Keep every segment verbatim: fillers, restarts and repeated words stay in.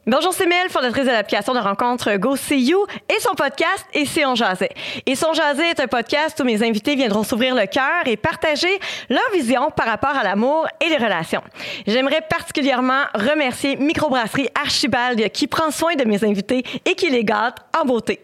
Bonjour, c'est Mel, fondatrice de l'application de rencontre Go See You et son podcast « Et si on jasait ». Et si on jasait est un podcast où mes invités viendront s'ouvrir le cœur et partager leur vision par rapport à l'amour et les relations. J'aimerais particulièrement remercier Microbrasserie Archibald qui prend soin de mes invités et qui les gâte en beauté.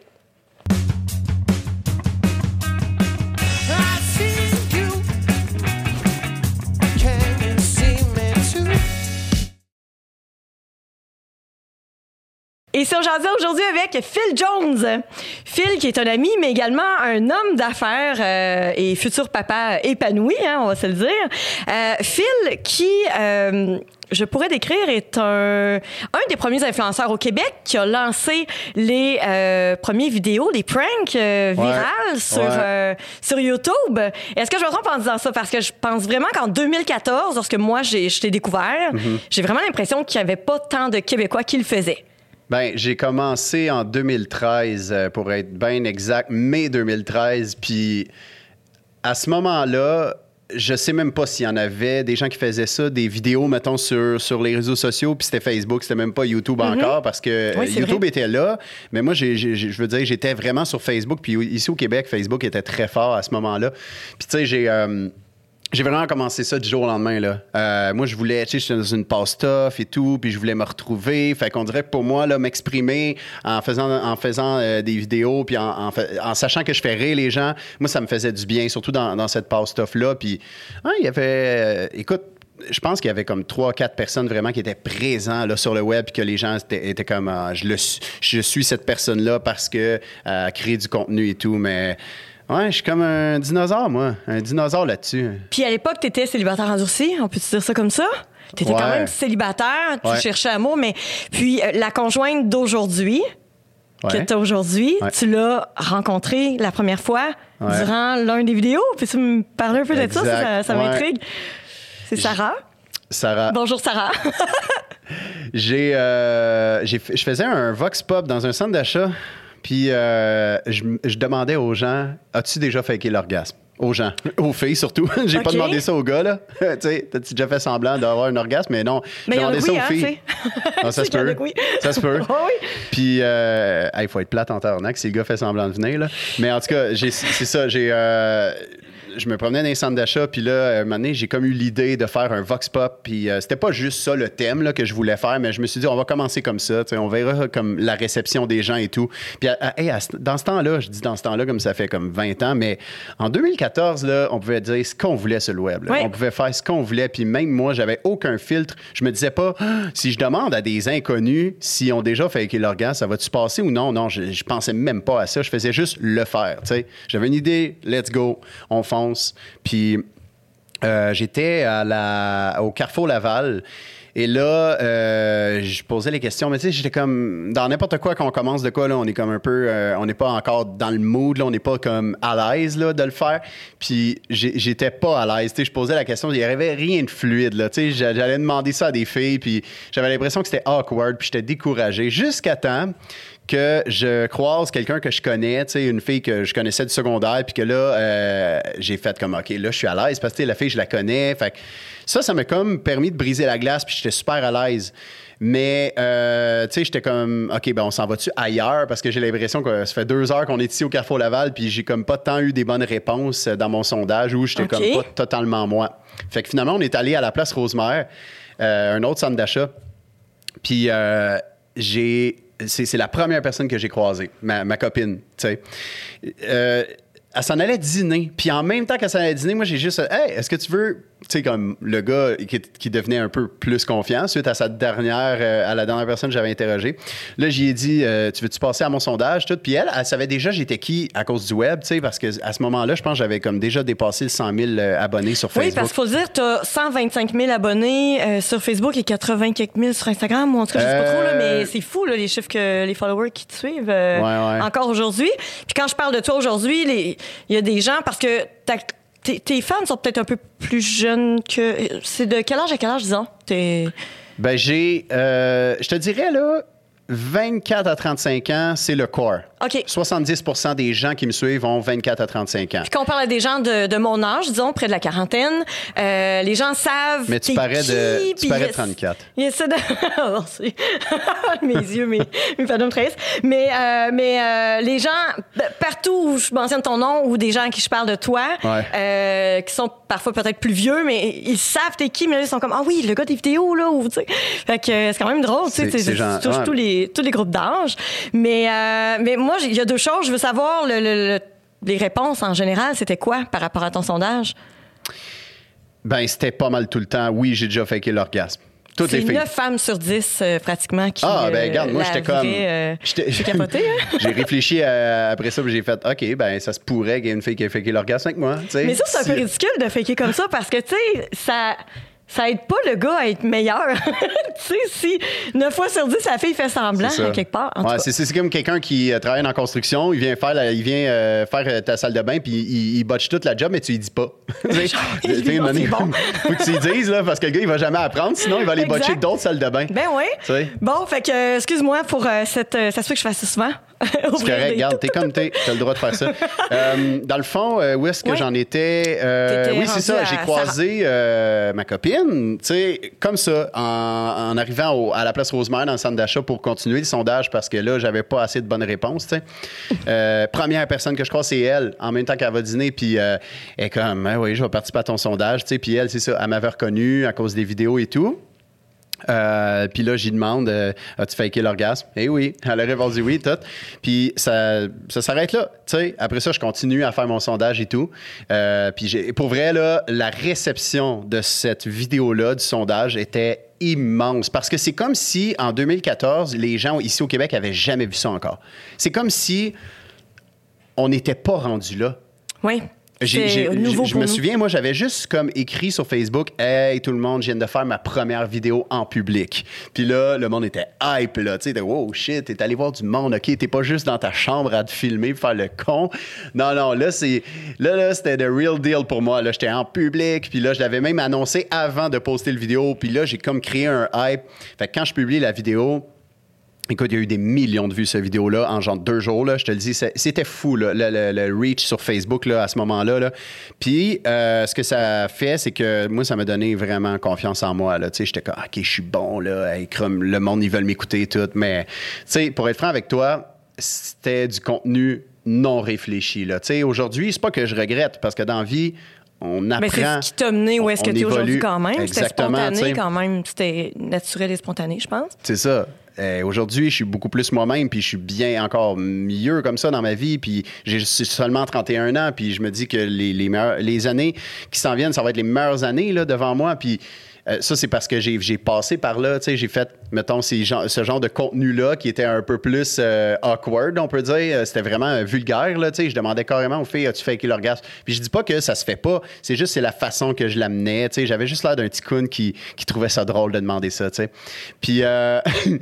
Et si on jasait aujourd'hui avec Phil Jones. Phil, qui est un ami, mais également un homme d'affaires euh, et futur papa épanoui, hein, on va se le dire. Euh, Phil, qui, euh, je pourrais décrire, est un, un des premiers influenceurs au Québec qui a lancé les euh, premières vidéos, les pranks euh, virales ouais. sur, ouais. Euh, sur YouTube. Est-ce que je me trompe en disant ça? Parce que je pense vraiment qu'en deux mille quatorze, lorsque moi, j'ai, je t'ai découvert, mm-hmm. j'ai vraiment l'impression qu'il n'y avait pas tant de Québécois qui le faisaient. Ben, j'ai commencé en deux mille treize, pour être bien exact, mai deux mille treize. Puis à ce moment-là, je sais même pas s'il y en avait des gens qui faisaient ça, des vidéos, mettons, sur, sur les réseaux sociaux. Puis c'était Facebook, c'était même pas YouTube mm-hmm. encore, parce que oui, YouTube vrai. était là. Mais moi, j'ai, j'ai, je veux dire, j'étais vraiment sur Facebook. Puis ici au Québec, Facebook était très fort à ce moment-là. Puis tu sais, j'ai... Euh, J'ai vraiment commencé ça du jour au lendemain, là. Euh, moi, je voulais, tu sais, j'étais dans une passe tough et tout, puis je voulais me retrouver. Fait qu'on dirait que pour moi, là, m'exprimer en faisant, en faisant euh, des vidéos, puis en, en, en sachant que je fais rire les gens, moi, ça me faisait du bien, surtout dans, dans cette passe tough-là. Puis, hein, il y avait... Euh, écoute, je pense qu'il y avait comme trois, quatre personnes vraiment qui étaient présents là, sur le web, puis que les gens étaient, étaient comme euh, je, le, je suis cette personne-là parce que euh, créer du contenu et tout, mais... Ouais, je suis comme un dinosaure, moi. Un dinosaure là-dessus. Puis à l'époque, t'étais célibataire endurci, on peut te dire ça comme ça? T'étais ouais. quand même célibataire, tu ouais. cherchais amour, mais puis euh, la conjointe d'aujourd'hui, ouais. que t'as aujourd'hui, ouais. tu l'as rencontrée la première fois ouais. durant l'un des vidéos. Peux-tu me parler un peu exact. de ça? Ça, ça ouais. m'intrigue. C'est Sarah. Sarah. Bonjour, Sarah. j'ai, euh, j'ai, je faisais un Vox Pop dans un centre d'achat. Puis, euh, je, je demandais aux gens, as-tu déjà faké l'orgasme? Aux gens, aux filles surtout. J'ai okay. pas demandé ça aux gars, là. Tu sais, t'as-tu déjà fait semblant d'avoir un orgasme? Mais non, j'ai demandé ça oui, aux hein, filles. Non, ça se peut. Oui. Ça se peut. Oh, oui. Puis, il euh, hey, faut être plate en tabarnak si le gars fait semblant de venir, là. Mais en tout cas, j'ai, c'est ça, j'ai... Euh, je me promenais dans les centres d'achat, puis là, à un moment donné, j'ai comme eu l'idée de faire un Vox Pop, puis euh, c'était pas juste ça le thème là, que je voulais faire, mais je me suis dit, on va commencer comme ça, on verra comme la réception des gens et tout. Puis à, à, à, dans ce temps-là, je dis dans ce temps-là comme ça fait comme vingt ans, mais en deux mille quatorze, là, on pouvait dire ce qu'on voulait sur le web. Oui. On pouvait faire ce qu'on voulait, puis même moi, j'avais aucun filtre. Je me disais pas, ah, si je demande à des inconnus s'ils ont déjà fait l'orgasme, ça va-tu passer ou non? Non, je, je pensais même pas à ça. Je faisais juste le faire, tu sais. J'avais une idée, let's go, on fonce. Puis euh, j'étais à la, au Carrefour Laval et là, euh, je posais les questions, mais tu sais, j'étais comme dans n'importe quoi qu'on commence de quoi, là, on est comme un peu, euh, on n'est pas encore dans le mood, là, on n'est pas comme à l'aise là, de le faire. Puis j'ai, j'étais pas à l'aise, tu sais, je posais la question, il n'y avait rien de fluide, là, tu sais, j'allais demander ça à des filles, puis j'avais l'impression que c'était awkward, puis j'étais découragé jusqu'à temps que je croise quelqu'un que je connais, tu sais, une fille que je connaissais du secondaire, puis que là, euh, j'ai fait comme, OK, là, je suis à l'aise, parce que la fille, je la connais. Fait que ça, ça m'a comme permis de briser la glace, puis j'étais super à l'aise. Mais, euh, tu sais, j'étais comme, OK, ben on s'en va-tu ailleurs? Parce que j'ai l'impression que ça fait deux heures qu'on est ici au Carrefour Laval, puis j'ai comme pas tant eu des bonnes réponses dans mon sondage où j'étais okay. comme pas totalement moi. Fait que finalement, on est allé à la place Rosemère, euh, un autre centre d'achat. Puis, euh, j'ai... C'est, c'est la première personne que j'ai croisée, ma, ma copine, tu sais. Euh, elle s'en allait dîner. Puis en même temps qu'elle s'en allait dîner, moi, j'ai juste... Hey, est-ce que tu veux... Tu sais, comme le gars qui, qui devenait un peu plus confiant suite à sa dernière... Euh, à la dernière personne que j'avais interrogée. Là, j'y ai dit, euh, tu veux-tu passer à mon sondage? Tout. Puis elle, elle savait déjà j'étais qui à cause du web, tu sais, parce qu'à ce moment-là, je pense que j'avais comme déjà dépassé le cent mille abonnés sur Facebook. Oui, parce qu'il faut dire, tu as cent vingt-cinq mille abonnés euh, sur Facebook et quatre-vingts quelques mille sur Instagram. Ou en tout cas, je sais pas trop, là, mais c'est fou, là, les chiffres que les followers qui te suivent euh, ouais, ouais. encore aujourd'hui. Puis quand je parle de toi aujourd'hui, il y a des gens, parce que t'as... Tes, tes fans sont peut-être un peu plus jeunes que... C'est de quel âge à quel âge, disons? T'es... Ben, j'ai... Euh, je te dirais, là, vingt-quatre à trente-cinq ans, c'est le core. OK. soixante-dix pour cent des gens qui me suivent ont vingt-quatre à trente-cinq ans. Puis quand on parle des gens de, de mon âge, disons, près de la quarantaine, euh, les gens savent. Mais tu parais qui, de, tu parais de yes, trente-quatre. Il essaie de. Oh, c'est... mes yeux, mes, mes panneaux me trahissent. Mais, euh, mais euh, les gens, partout où je mentionne ton nom ou des gens à qui je parle de toi, ouais. euh, qui sont parfois peut-être plus vieux, mais ils savent t'es qui, mais là, ils sont comme, ah oui, le gars des vidéos, là, ou tu sais. Fait que c'est quand même drôle, tu sais, tu touches ouais. tous, les, tous les groupes d'âge. Mais, euh, mais moi, il y a deux choses. Je veux savoir, le, le, le, les réponses en général, c'était quoi par rapport à ton sondage? Ben, c'était pas mal tout le temps. Oui, j'ai déjà faké l'orgasme. Toutes c'est les filles. neuf femmes sur dix, euh, pratiquement, qui. Ah, ben, regarde, moi, j'étais comme. Euh, j'ai capoté, hein? J'ai réfléchi à, après ça, puis j'ai fait, OK, ben, ça se pourrait qu'il y ait une fille qui ait faké l'orgasme avec moi. T'sais. Mais ça, c'est un peu ridicule de faker comme ça parce que, tu sais, ça. Ça aide pas le gars à être meilleur. Tu sais, si neuf fois sur dix, la fille fait semblant, à quelque part. En ouais, c'est, c'est comme quelqu'un qui euh, travaille en construction, il vient faire, la, il vient, euh, faire ta salle de bain, puis il, il botche toute la job, mais tu lui dis pas. Genre, il dit, bon, c'est bon. Faut que tu lui dises, là, parce que le gars, il va jamais apprendre, sinon il va aller botcher d'autres salles de bain. Ben oui. T'sais. Bon, fait que, excuse-moi pour euh, cette. Euh, ça se fait que je fasse ça souvent. C'est correct, regarde, t'es comme t'es, t'as le droit de faire ça. euh, dans le fond, euh, où est-ce que ouais. j'en étais? Euh, oui, c'est ça, j'ai croisé euh, ma copine, tu sais, comme ça, en, en arrivant au, à la place Rosemère dans le centre d'achat pour continuer le sondage parce que là, j'avais pas assez de bonnes réponses, tu sais. Euh, première personne que je croise, c'est elle, en même temps qu'elle va dîner, puis euh, elle est comme, ah, oui, je vais participer à ton sondage, tu sais, puis elle, c'est ça, elle m'avait reconnue à cause des vidéos et tout. Euh, puis là, j'y demande, euh, as-tu faké l'orgasme? Eh oui, elle a répondu oui, tout. Puis ça, ça s'arrête là, tu sais. Après ça, je continue à faire mon sondage et tout. Euh, puis j'ai, pour vrai, là, la réception de cette vidéo-là, du sondage, était immense. Parce que c'est comme si, en deux mille quatorze, les gens ici au Québec avaient jamais vu ça encore. C'est comme si on n'était pas rendu là. Oui. J'ai, j'ai, je je me souviens, moi, j'avais juste comme écrit sur Facebook « Hey, tout le monde, je viens de faire ma première vidéo en public. » Puis là, le monde était hype, là. Tu sais, « Wow, shit, t'es allé voir du monde, OK? T'es pas juste dans ta chambre à te filmer, faire le con. » Non, non, là, c'est... Là, là, c'était the real deal pour moi. Là, j'étais en public, puis là, je l'avais même annoncé avant de poster le vidéo. Puis là, j'ai comme créé un hype. Fait que quand je publie la vidéo... Écoute, il y a eu des millions de vues, cette vidéo-là, en genre deux jours. Là, je te le dis, c'était fou, là, le, le, le reach sur Facebook là, à ce moment-là. Là. Puis, euh, ce que ça fait, c'est que moi, ça m'a donné vraiment confiance en moi. Là. Tu sais, j'étais comme, OK, je suis bon, là. Hey, comme le monde, ils veulent m'écouter et tout. Mais, tu sais, pour être franc avec toi, c'était du contenu non réfléchi. Là. Tu sais, aujourd'hui, c'est pas que je regrette, parce que dans la vie, on apprend. Mais c'est ce qui t'a mené où est-ce que tu es aujourd'hui quand même. Exactement, c'était spontané quand même. C'était naturel et spontané, je pense. C'est ça. Euh, aujourd'hui, je suis beaucoup plus moi-même, puis je suis bien encore mieux comme ça dans ma vie, puis j'ai seulement trente et un ans, puis je me dis que les, les, meilleurs, les années qui s'en viennent, ça va être les meilleures années là, devant moi, puis euh, ça, c'est parce que j'ai, j'ai passé par là, tu sais, j'ai fait, mettons, ces gens, ce genre de contenu-là qui était un peu plus euh, awkward, on peut dire. C'était vraiment euh, vulgaire, là, tu sais. Je demandais carrément aux filles, as-tu faké l'orgasme? Puis je dis pas que ça se fait pas, c'est juste c'est la façon que je l'amenais, tu sais. J'avais juste l'air d'un petit coon qui, qui trouvait ça drôle de demander ça, tu sais. Puis euh,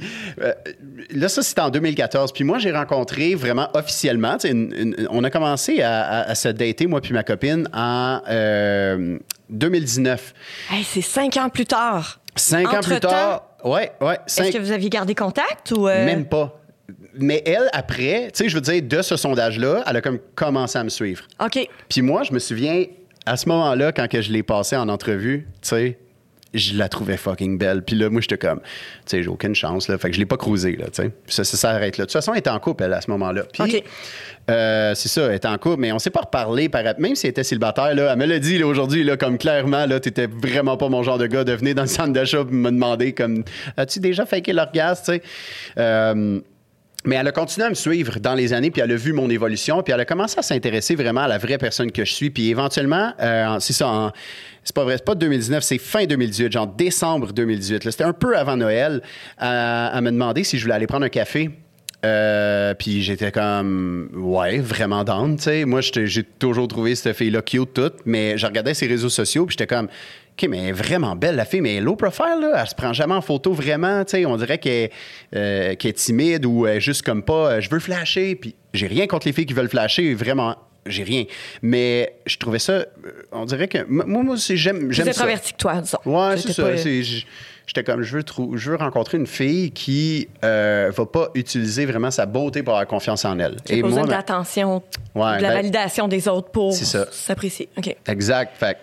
là, ça, c'était en deux mille quatorze. Puis moi, j'ai rencontré vraiment officiellement, tu sais, une, une, on a commencé à, à, à se dater, moi puis ma copine, en euh, deux mille dix-neuf. Hey, c'est cinq ans plus tard. Cinq Entre ans plus tard, ouais, ouais. Cinq... Est-ce que vous aviez gardé contact ou... Euh... Même pas. Mais elle, après, tu sais, je veux dire, de ce sondage-là, elle a comme commencé à me suivre. OK. Puis moi, je me souviens, à ce moment-là, quand que je l'ai passée en entrevue, tu sais, je la trouvais fucking belle. Puis là, moi, j'étais comme, tu sais, j'ai aucune chance, là. Fait que je l'ai pas cruisée, là, tu sais. Puis ça, ça s'arrête là. De toute façon, elle était en couple, elle, à ce moment-là. Puis, OK. Euh, c'est ça, elle était en couple, mais on s'est pas reparlé, par... même si elle était célibataire, là, elle me l'a dit là, aujourd'hui, là, comme clairement, là, t'étais vraiment pas mon genre de gars de venir dans le centre d'achat et me demander, comme, as-tu déjà faké l'orgasme, tu sais? Euh, Mais elle a continué à me suivre dans les années, puis elle a vu mon évolution, puis elle a commencé à s'intéresser vraiment à la vraie personne que je suis. Puis éventuellement, euh, c'est ça, en, c'est pas vrai, c'est pas deux mille dix-neuf, c'est fin deux mille dix-huit, genre décembre deux mille dix-huit. Là, c'était un peu avant Noël, à, à me demander si je voulais aller prendre un café. Euh, puis j'étais comme, ouais, vraiment down, tu sais. Moi, j'ai toujours trouvé cette fille-là cute, toute, mais je regardais ses réseaux sociaux, puis j'étais comme, OK, mais elle est vraiment belle, la fille, mais elle est low profile, là. Elle se prend jamais en photo, vraiment, tu sais. On dirait qu'elle, euh, qu'elle est timide ou euh, juste comme pas, euh, je veux flasher. Puis j'ai rien contre les filles qui veulent flasher, vraiment, j'ai rien. Mais je trouvais ça, on dirait que, moi, moi, c'est, j'aime, j'aime ça. Plus introverti que toi, disons. Ouais, c'est ça. Pas... C'est, je J'étais comme, je veux, trou- je veux rencontrer une fille qui euh, va pas utiliser vraiment sa beauté pour avoir confiance en elle. J'ai besoin de l'attention, ouais, de la ben, validation des autres pour s'apprécier. Okay. Exact. Fait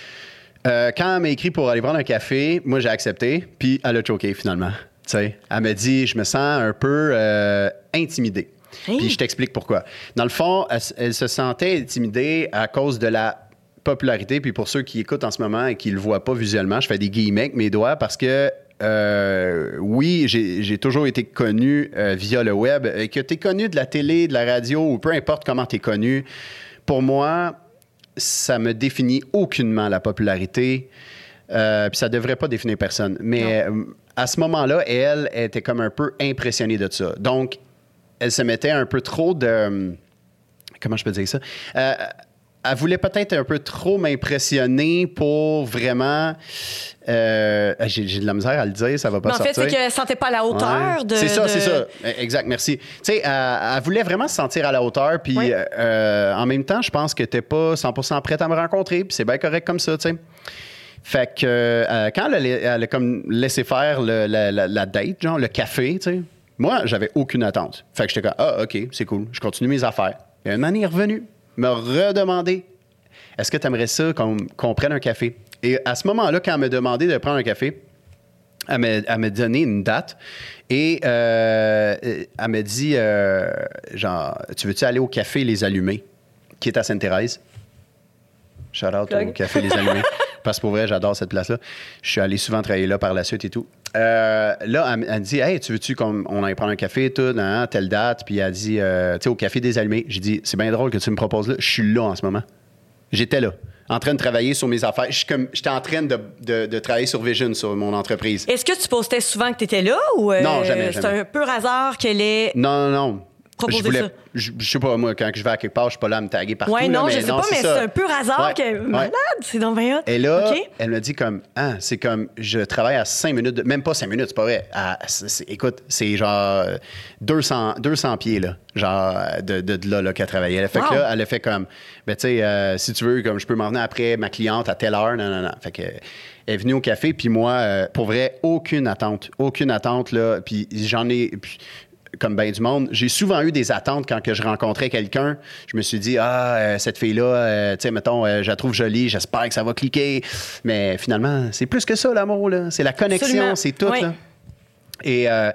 euh, quand elle m'a écrit pour aller prendre un café, moi, j'ai accepté, puis elle a choqué finalement. T'sais, elle m'a dit, je me sens un peu euh, intimidée. Hey. Puis je t'explique pourquoi. Dans le fond, elle, elle se sentait intimidée à cause de la popularité. Puis pour ceux qui écoutent en ce moment et qui ne le voient pas visuellement, je fais des guillemets avec mes doigts parce que euh, oui, j'ai, j'ai toujours été connu euh, via le web. Et que tu es connu de la télé, de la radio ou peu importe comment tu es connu, pour moi, ça me définit aucunement la popularité. Euh, puis ça ne devrait pas définir personne. Mais euh, à ce moment-là, elle, elle était comme un peu impressionnée de ça. Donc, elle se mettait un peu trop de... Comment je peux dire ça? Euh, elle voulait peut-être un peu trop m'impressionner pour vraiment... Euh, j'ai, j'ai de la misère à le dire, ça va pas mais en sortir. En fait, c'est qu'elle ne se sentait pas à la hauteur ouais. de... C'est ça, de... c'est ça. Exact, merci. Tu sais, elle, elle voulait vraiment se sentir à la hauteur, puis oui. euh, en même temps, je pense que tu n'es pas cent pour cent prête à me rencontrer, puis c'est bien correct comme ça, tu sais. Fait que euh, quand elle a, elle a comme laissé faire le, la, la, la date, genre le café, tu sais, moi, j'avais aucune attente. Fait que j'étais comme, ah, OK, c'est cool, je continue mes affaires. Et un moment, il est revenu, m'a redemandé, est-ce que tu aimerais ça qu'on, qu'on prenne un café? Et à ce moment-là, quand elle m'a demandé de prendre un café, elle m'a, elle m'a donné une date et euh, elle m'a dit, euh, genre, tu veux-tu aller au café Les Allumés, qui est à Sainte-Thérèse? Shout out au café Les Allumés. Parce que pour vrai, j'adore cette place-là. Je suis allé souvent travailler là par la suite et tout. Euh, là, elle, elle me dit, hey, tu veux-tu qu'on on aille prendre un café, tout, hein, telle date? Puis elle dit, euh, tu sais, au café des Allumés. J'ai dit, c'est bien drôle que tu me proposes là. Je suis là en ce moment. J'étais là, en train de travailler sur mes affaires. Je suis comme, j'étais en train de, de, de travailler sur Vision, sur mon entreprise. Est-ce que tu postais souvent que tu étais là ou euh, non, jamais, c'est jamais. un pur hasard qu'elle est. Non, non, non. Je voulais, ça. Je, je sais pas, moi, quand je vais à quelque part, je suis pas là à me taguer partout. Oui, non, là, mais je sais non, pas, c'est mais ça. c'est un pur hasard ouais, que... ouais. Malade, c'est dans vingt hot. Et là, okay. elle me dit comme, ah, c'est comme, je travaille à cinq minutes, de, même pas cinq minutes, c'est pas vrai. À, c'est, c'est, écoute, c'est genre deux cents, deux cents pieds, là, genre de, de, de là, là qu'elle travaillait. Elle a fait wow. que là, elle a fait comme, ben tu sais, euh, si tu veux, comme je peux m'en venir après ma cliente à telle heure, non, non, non. Fait que... Elle est venue au café, puis moi, euh, pour vrai, aucune attente. Aucune attente, là. Puis j'en ai... Puis, comme bien du monde, j'ai souvent eu des attentes quand que je rencontrais quelqu'un. Je me suis dit, ah, euh, cette fille-là, euh, tu sais, mettons, euh, je la trouve jolie, j'espère que ça va cliquer. Mais finalement, c'est plus que ça, l'amour, là. C'est la connexion, absolument. C'est tout, oui. Là. Et euh,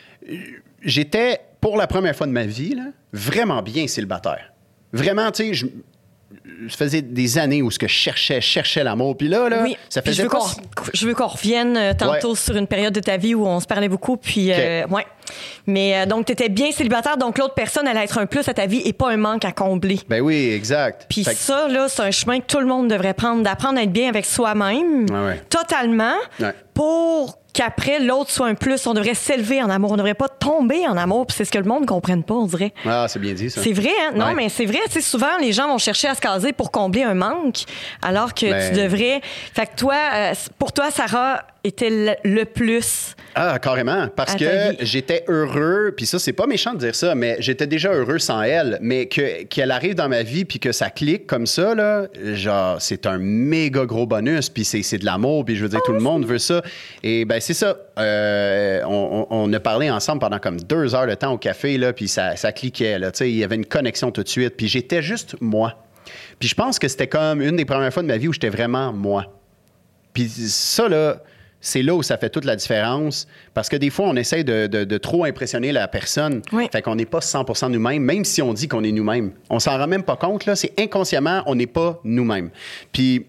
j'étais, pour la première fois de ma vie, là, vraiment bien célibataire. Vraiment, tu sais, je... Ça faisait des années où ce que je cherchais, cherchais l'amour. Puis là, là oui. ça faisait je veux, pas... qu'on, je veux qu'on revienne euh, tantôt ouais. sur une période de ta vie où on se parlait beaucoup. Puis, okay. euh, ouais. Mais euh, donc, tu étais bien célibataire. Donc, l'autre personne allait être un plus à ta vie et pas un manque à combler. Ben oui, exact. Puis fait... ça, là, c'est un chemin que tout le monde devrait prendre, d'apprendre à être bien avec soi-même, ouais, ouais. totalement, ouais. pour qu'après, l'autre soit un plus. On devrait s'élever en amour. On ne devrait pas tomber en amour. Puis c'est ce que le monde ne comprenne pas, on dirait. Ah, c'est bien dit, ça. C'est vrai, hein? Non, ouais. mais c'est vrai. Tu sais, souvent, les gens vont chercher à se caser pour combler un manque, alors que ben... tu devrais... Fait que toi, euh, pour toi, Sarah était le, le plus... Ah, carrément. Parce que j'étais heureux, puis ça, c'est pas méchant de dire ça, mais j'étais déjà heureux sans elle. Mais que, qu'elle arrive dans ma vie, puis que ça clique comme ça, là, genre, c'est un méga gros bonus, puis c'est, c'est de l'amour, puis je veux dire, oh, tout le monde veut ça. Et ben c'est ça. Euh, on, on, on a parlé ensemble pendant comme deux heures de temps au café, là, puis ça, ça cliquait, là. Tu sais, il y avait une connexion tout de suite, puis j'étais juste moi. Puis je pense que c'était comme une des premières fois de ma vie où j'étais vraiment moi. Puis ça, là... C'est là où ça fait toute la différence. Parce que des fois, on essaie de, de, de trop impressionner la personne. Oui. Fait qu'on n'est pas cent pour cent nous-mêmes, même si on dit qu'on est nous-mêmes. On s'en rend même pas compte, là. C'est inconsciemment, on n'est pas nous-mêmes. Puis,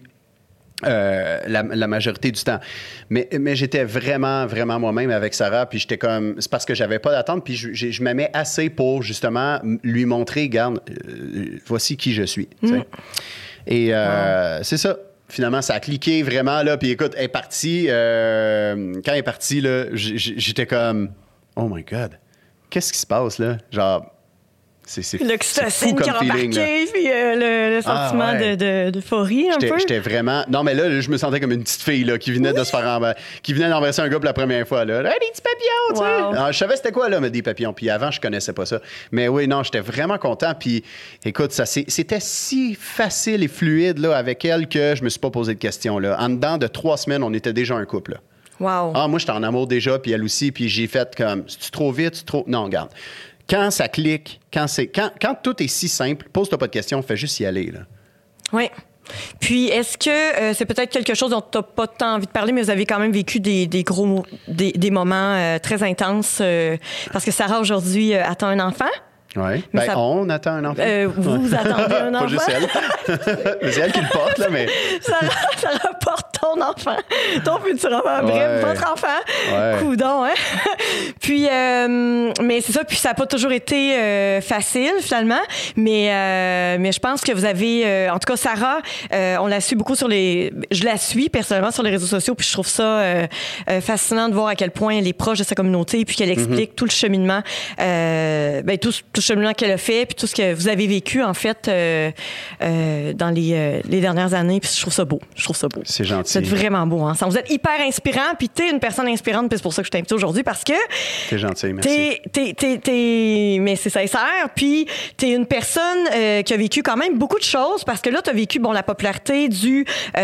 euh, la, la majorité du temps. Mais, mais j'étais vraiment, vraiment moi-même avec Sarah. Puis j'étais comme... C'est parce que j'avais pas d'attente. Puis je, je, je m'aimais assez pour, justement, lui montrer, regarde, euh, voici qui je suis. Mm. Et euh, wow. c'est ça. Finalement, ça a cliqué vraiment, là. Puis écoute, elle est partie. Euh, quand elle est partie, là, j'étais comme, oh my God, qu'est-ce qui se passe, là? Genre, c'est, c'est, c'est fou comme feeling, là. Puis euh, le, le sentiment ah, ouais. de, de, d'euphorie, un j'étais, peu. J'étais vraiment... Non, mais là, je me sentais comme une petite fille, là, qui venait oui. de se faire embrasser, qui venait d'embrasser un gars pour la première fois, là. Hey, des petits papillons, tu sais! Wow. Alors, je savais c'était quoi, là, mais des papillons. Puis avant, je connaissais pas ça. Mais oui, non, j'étais vraiment content. Puis écoute, ça, c'est, c'était si facile et fluide, là, avec elle, que je me suis pas posé de questions, là. En dedans de trois semaines, on était déjà un couple, là. Wow. Ah, moi, j'étais en amour déjà, puis elle aussi, puis j'ai fait comme, c'est-tu trop vite, c'est trop... Non, regarde. Quand ça clique, quand, c'est, quand, quand tout est si simple, pose-toi pas de questions, fais juste y aller, là. Oui. Puis, est-ce que euh, c'est peut-être quelque chose dont tu n'as pas tant envie de parler, mais vous avez quand même vécu des, des gros des, des moments euh, très intenses, euh, parce que Sarah, aujourd'hui, euh, attend un enfant. Oui. Ben, ça... on attend un enfant. Euh, vous attendez un enfant. Pas juste elle. C'est elle qui le porte, là, mais... Sarah, Sarah porte ton enfant, ton futur enfant, bref, ouais. votre enfant. Ouais. Coudon, hein? Puis, euh, mais c'est ça, puis ça n'a pas toujours été euh, facile, finalement, mais, euh, mais je pense que vous avez... Euh, en tout cas, Sarah, euh, on la suit beaucoup sur les... Je la suis, personnellement, sur les réseaux sociaux, puis je trouve ça euh, euh, fascinant de voir à quel point elle est proche de sa communauté, puis qu'elle explique mm-hmm. tout le cheminement, euh, ben, tout, tout cheminement qu'elle a fait, puis tout ce que vous avez vécu, en fait, euh, euh, dans les, euh, les dernières années. Puis je trouve ça beau. Je trouve ça beau. C'est gentil. Vous êtes vraiment beau ensemble. Vous êtes hyper inspirant, puis t'es une personne inspirante, puis c'est pour ça que je t'ai invité aujourd'hui, parce que... T'es gentil, merci. T'es, t'es, t'es, t'es... Mais c'est sincère, puis t'es une personne euh, qui a vécu quand même beaucoup de choses, parce que là, t'as vécu, bon, la popularité du...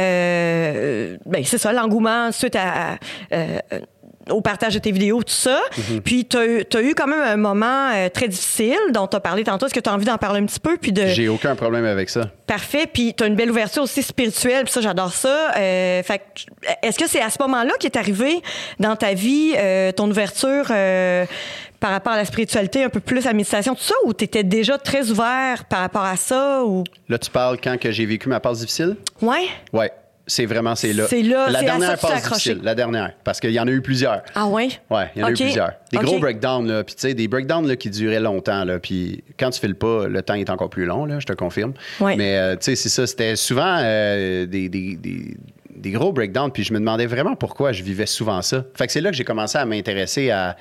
Euh, ben, c'est ça, l'engouement suite à... Euh, au partage de tes vidéos, tout ça. Mm-hmm. Puis, tu as eu quand même un moment euh, très difficile dont tu as parlé tantôt. Est-ce que tu as envie d'en parler un petit peu? Puis de... J'ai aucun problème avec ça. Parfait. Puis, tu as une belle ouverture aussi spirituelle. Puis ça, j'adore ça. Euh, fait est-ce que c'est à ce moment-là qu'est arrivé dans ta vie euh, ton ouverture euh, par rapport à la spiritualité, un peu plus à la méditation, tout ça, ou tu étais déjà très ouvert par rapport à ça? Ou... Là, tu parles quand que j'ai vécu ma passe difficile? Oui. Oui. C'est vraiment, c'est là. C'est là, la c'est dernière passe difficile, la dernière, parce qu'il y en a eu plusieurs. Ah oui? Oui, il y en okay. a eu plusieurs. Des okay. gros breakdowns, là, puis tu sais, des breakdowns là, qui duraient longtemps, là, puis quand tu files pas, le temps est encore plus long, là, je te confirme. Ouais. Mais euh, tu sais, c'est ça, c'était souvent euh, des, des, des, des gros breakdowns, puis je me demandais vraiment pourquoi je vivais souvent ça. Fait que c'est là que j'ai commencé à m'intéresser à...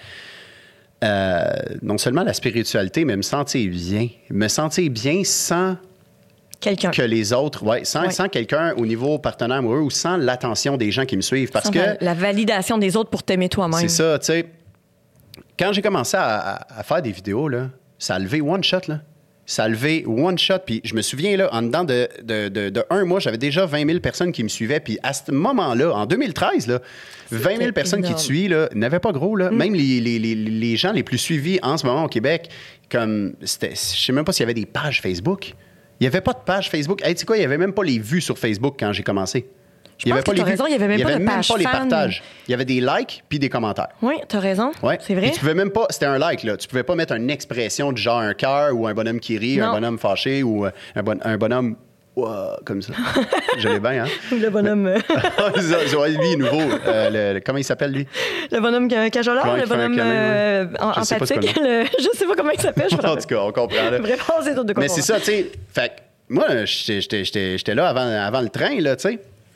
Euh, non seulement la spiritualité, mais me sentir bien. Me sentir bien sans... Quelqu'un. Que les autres, ouais, sans, ouais. sans quelqu'un au niveau partenaire amoureux ou sans l'attention des gens qui me suivent. Parce sans que. La validation des autres pour t'aimer toi-même. C'est ça, tu sais. Quand j'ai commencé à, à, à faire des vidéos, là, ça a levé one shot, là. Ça a levé one shot. Puis je me souviens, là, en dedans de, de, de, de un mois, j'avais déjà vingt mille personnes qui me suivaient. Puis à ce moment-là, en deux mille treize, là, vingt mille personnes énorme. Qui te suivent, là, n'avaient pas gros, là. Mm. Même les, les, les, les gens les plus suivis en ce moment au Québec, comme. C'était, je sais même pas s'il y avait des pages Facebook. Il n'y avait pas de page Facebook. Hey, tu sais quoi, il n'y avait même pas les vues sur Facebook quand j'ai commencé. Je il y avait pas les raison, il n'y avait même il y pas avait de même page pas fan. Les partages. Il y avait des likes puis des commentaires. Oui, tu as raison. Ouais. C'est vrai. Puis tu pouvais même pas... C'était un like, là. Tu pouvais pas mettre une expression du genre un cœur ou un bonhomme qui rit, non. Un bonhomme fâché ou un, bon, un bonhomme... Wow, comme ça. Je l'ai bien, hein? Le bonhomme... lui, nouveau. Euh, le, comment il s'appelle, lui? Le bonhomme cajolard, le bonhomme euh, en, je empathique. Sais le... Je sais pas comment il s'appelle. Je en tout cas, on comprend. Là. Bref, c'est tout de quoi. Mais c'est ça, tu sais... Fait moi, j'étais, j'étais, j'étais là avant, avant le train, là, tu sais.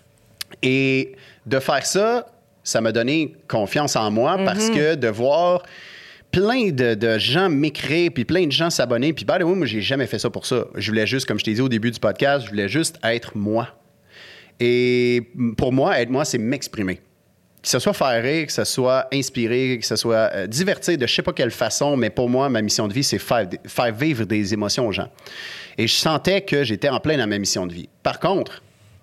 Et de faire ça, ça m'a donné confiance en moi mm-hmm. parce que de voir plein de, de gens m'écrire, puis plein de gens s'abonner, puis by the way, moi, j'ai jamais fait ça pour ça. Je voulais juste, comme je t'ai dit au début du podcast, je voulais juste être moi. Et pour moi, être moi, c'est m'exprimer. Que ce soit faire rire, que ce soit inspirer, que ce soit euh, divertir de je sais pas quelle façon, mais pour moi, ma mission de vie, c'est faire, faire vivre des émotions aux gens. Et je sentais que j'étais en plein dans ma mission de vie. Par contre,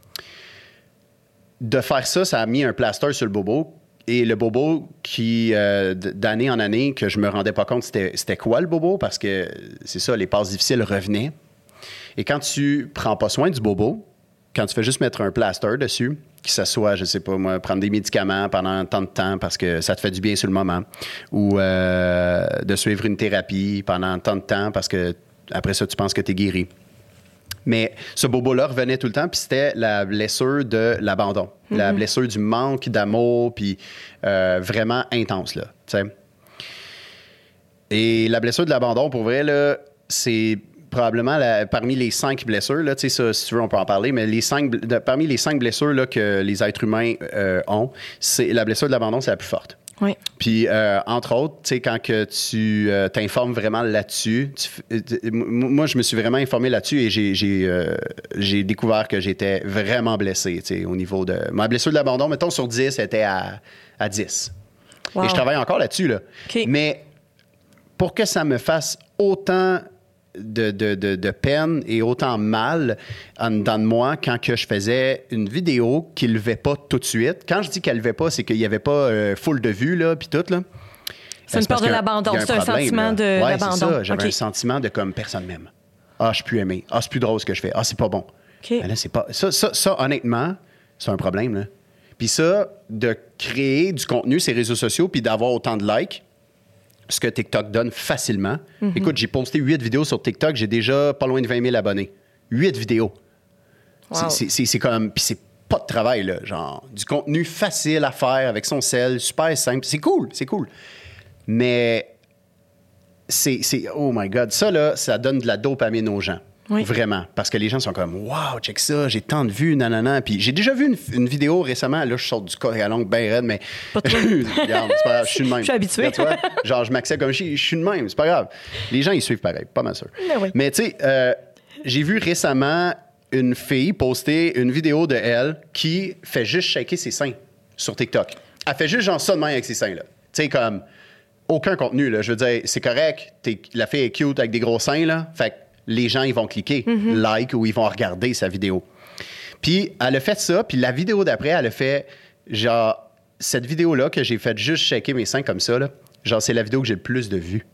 de faire ça, ça a mis un plaster sur le bobo. Et le bobo qui, euh, d'année en année, que je me rendais pas compte c'était, c'était quoi le bobo, parce que c'est ça, les passes difficiles revenaient. Et quand tu prends pas soin du bobo, quand tu fais juste mettre un plaster dessus, que ce soit, je sais pas moi, prendre des médicaments pendant tant de temps parce que ça te fait du bien sur le moment, ou euh, de suivre une thérapie pendant tant de temps parce que après ça, tu penses que tu es guéri. Mais ce bobo-là revenait tout le temps, puis c'était la blessure de l'abandon, mm-hmm. la blessure du manque d'amour, puis euh, vraiment intense, là, tu sais. Et la blessure de l'abandon, pour vrai, là, c'est probablement la, parmi les cinq blessures, là, tu sais, ça, si tu veux, on peut en parler, mais les cinq, de, parmi les cinq blessures là, que les êtres humains euh, ont, c'est la blessure de l'abandon, c'est la plus forte. Oui. Puis, euh, entre autres, tu sais, quand que tu euh, t'informes vraiment là-dessus, tu, euh, moi, je me suis vraiment informé là-dessus et j'ai, j'ai, euh, j'ai découvert que j'étais vraiment blessé, tu sais, au niveau de... Ma blessure de l'abandon, mettons, sur dix, était à, à dix. Wow. Et je travaille encore là-dessus, là. Okay. Mais pour que ça me fasse autant de, de, de, de peine et autant mal en dedans de moi quand que je faisais une vidéo qui ne levait pas tout de suite. Quand je dis qu'elle ne levait pas, c'est qu'il n'y avait pas euh, full de vues, là, puis tout, là. C'est une peur de l'abandon, c'est un sentiment de ouais, l'abandon. c'est ça, j'avais okay. un sentiment de comme personne m'aime. Ah, je suis plus aimé. Ah, c'est plus drôle ce que je fais. Ah, c'est pas bon. Okay. Là, c'est pas... Ça, ça, ça, honnêtement, c'est un problème, là. Puis ça, de créer du contenu sur les réseaux sociaux puis d'avoir autant de likes, ce que TikTok donne facilement. Mm-hmm. Écoute, j'ai posté huit vidéos sur TikTok, j'ai déjà pas loin de vingt mille abonnés. Huit vidéos. Wow. C'est, c'est, c'est comme... Puis c'est pas de travail, là. Genre, du contenu facile à faire avec son sel, super simple. C'est cool, c'est cool. Mais c'est, c'est... Oh my God. Ça, là, ça donne de la dopamine aux gens. Oui. Vraiment. Parce que les gens sont comme « Wow, check ça, j'ai tant de vues, nanana. » Puis j'ai déjà vu une, une vidéo récemment, là, je sors du corps à longue, ben raide, mais... Pas trop. Regarde, c'est pas grave, je suis de même. Je suis habitué. Regarde, tu vois, genre, je m'accepte comme je suis, je suis de même, c'est pas grave. Les gens, ils suivent pareil, pas mal sûr. Mais, oui. mais tu sais, euh, j'ai vu récemment une fille poster une vidéo de elle qui fait juste shaker ses seins sur TikTok. Elle fait juste genre ça de même avec ses seins, là. Tu sais, comme... Aucun contenu, là. Je veux dire, c'est correct, t'es, la fille est cute avec des gros seins, là. Fait que les gens, ils vont cliquer mm-hmm. like ou ils vont regarder sa vidéo. Puis, elle a fait ça, puis la vidéo d'après, elle a fait, genre, cette vidéo-là que j'ai fait juste shaker mes seins comme ça, là, genre, c'est la vidéo que j'ai le plus de vues.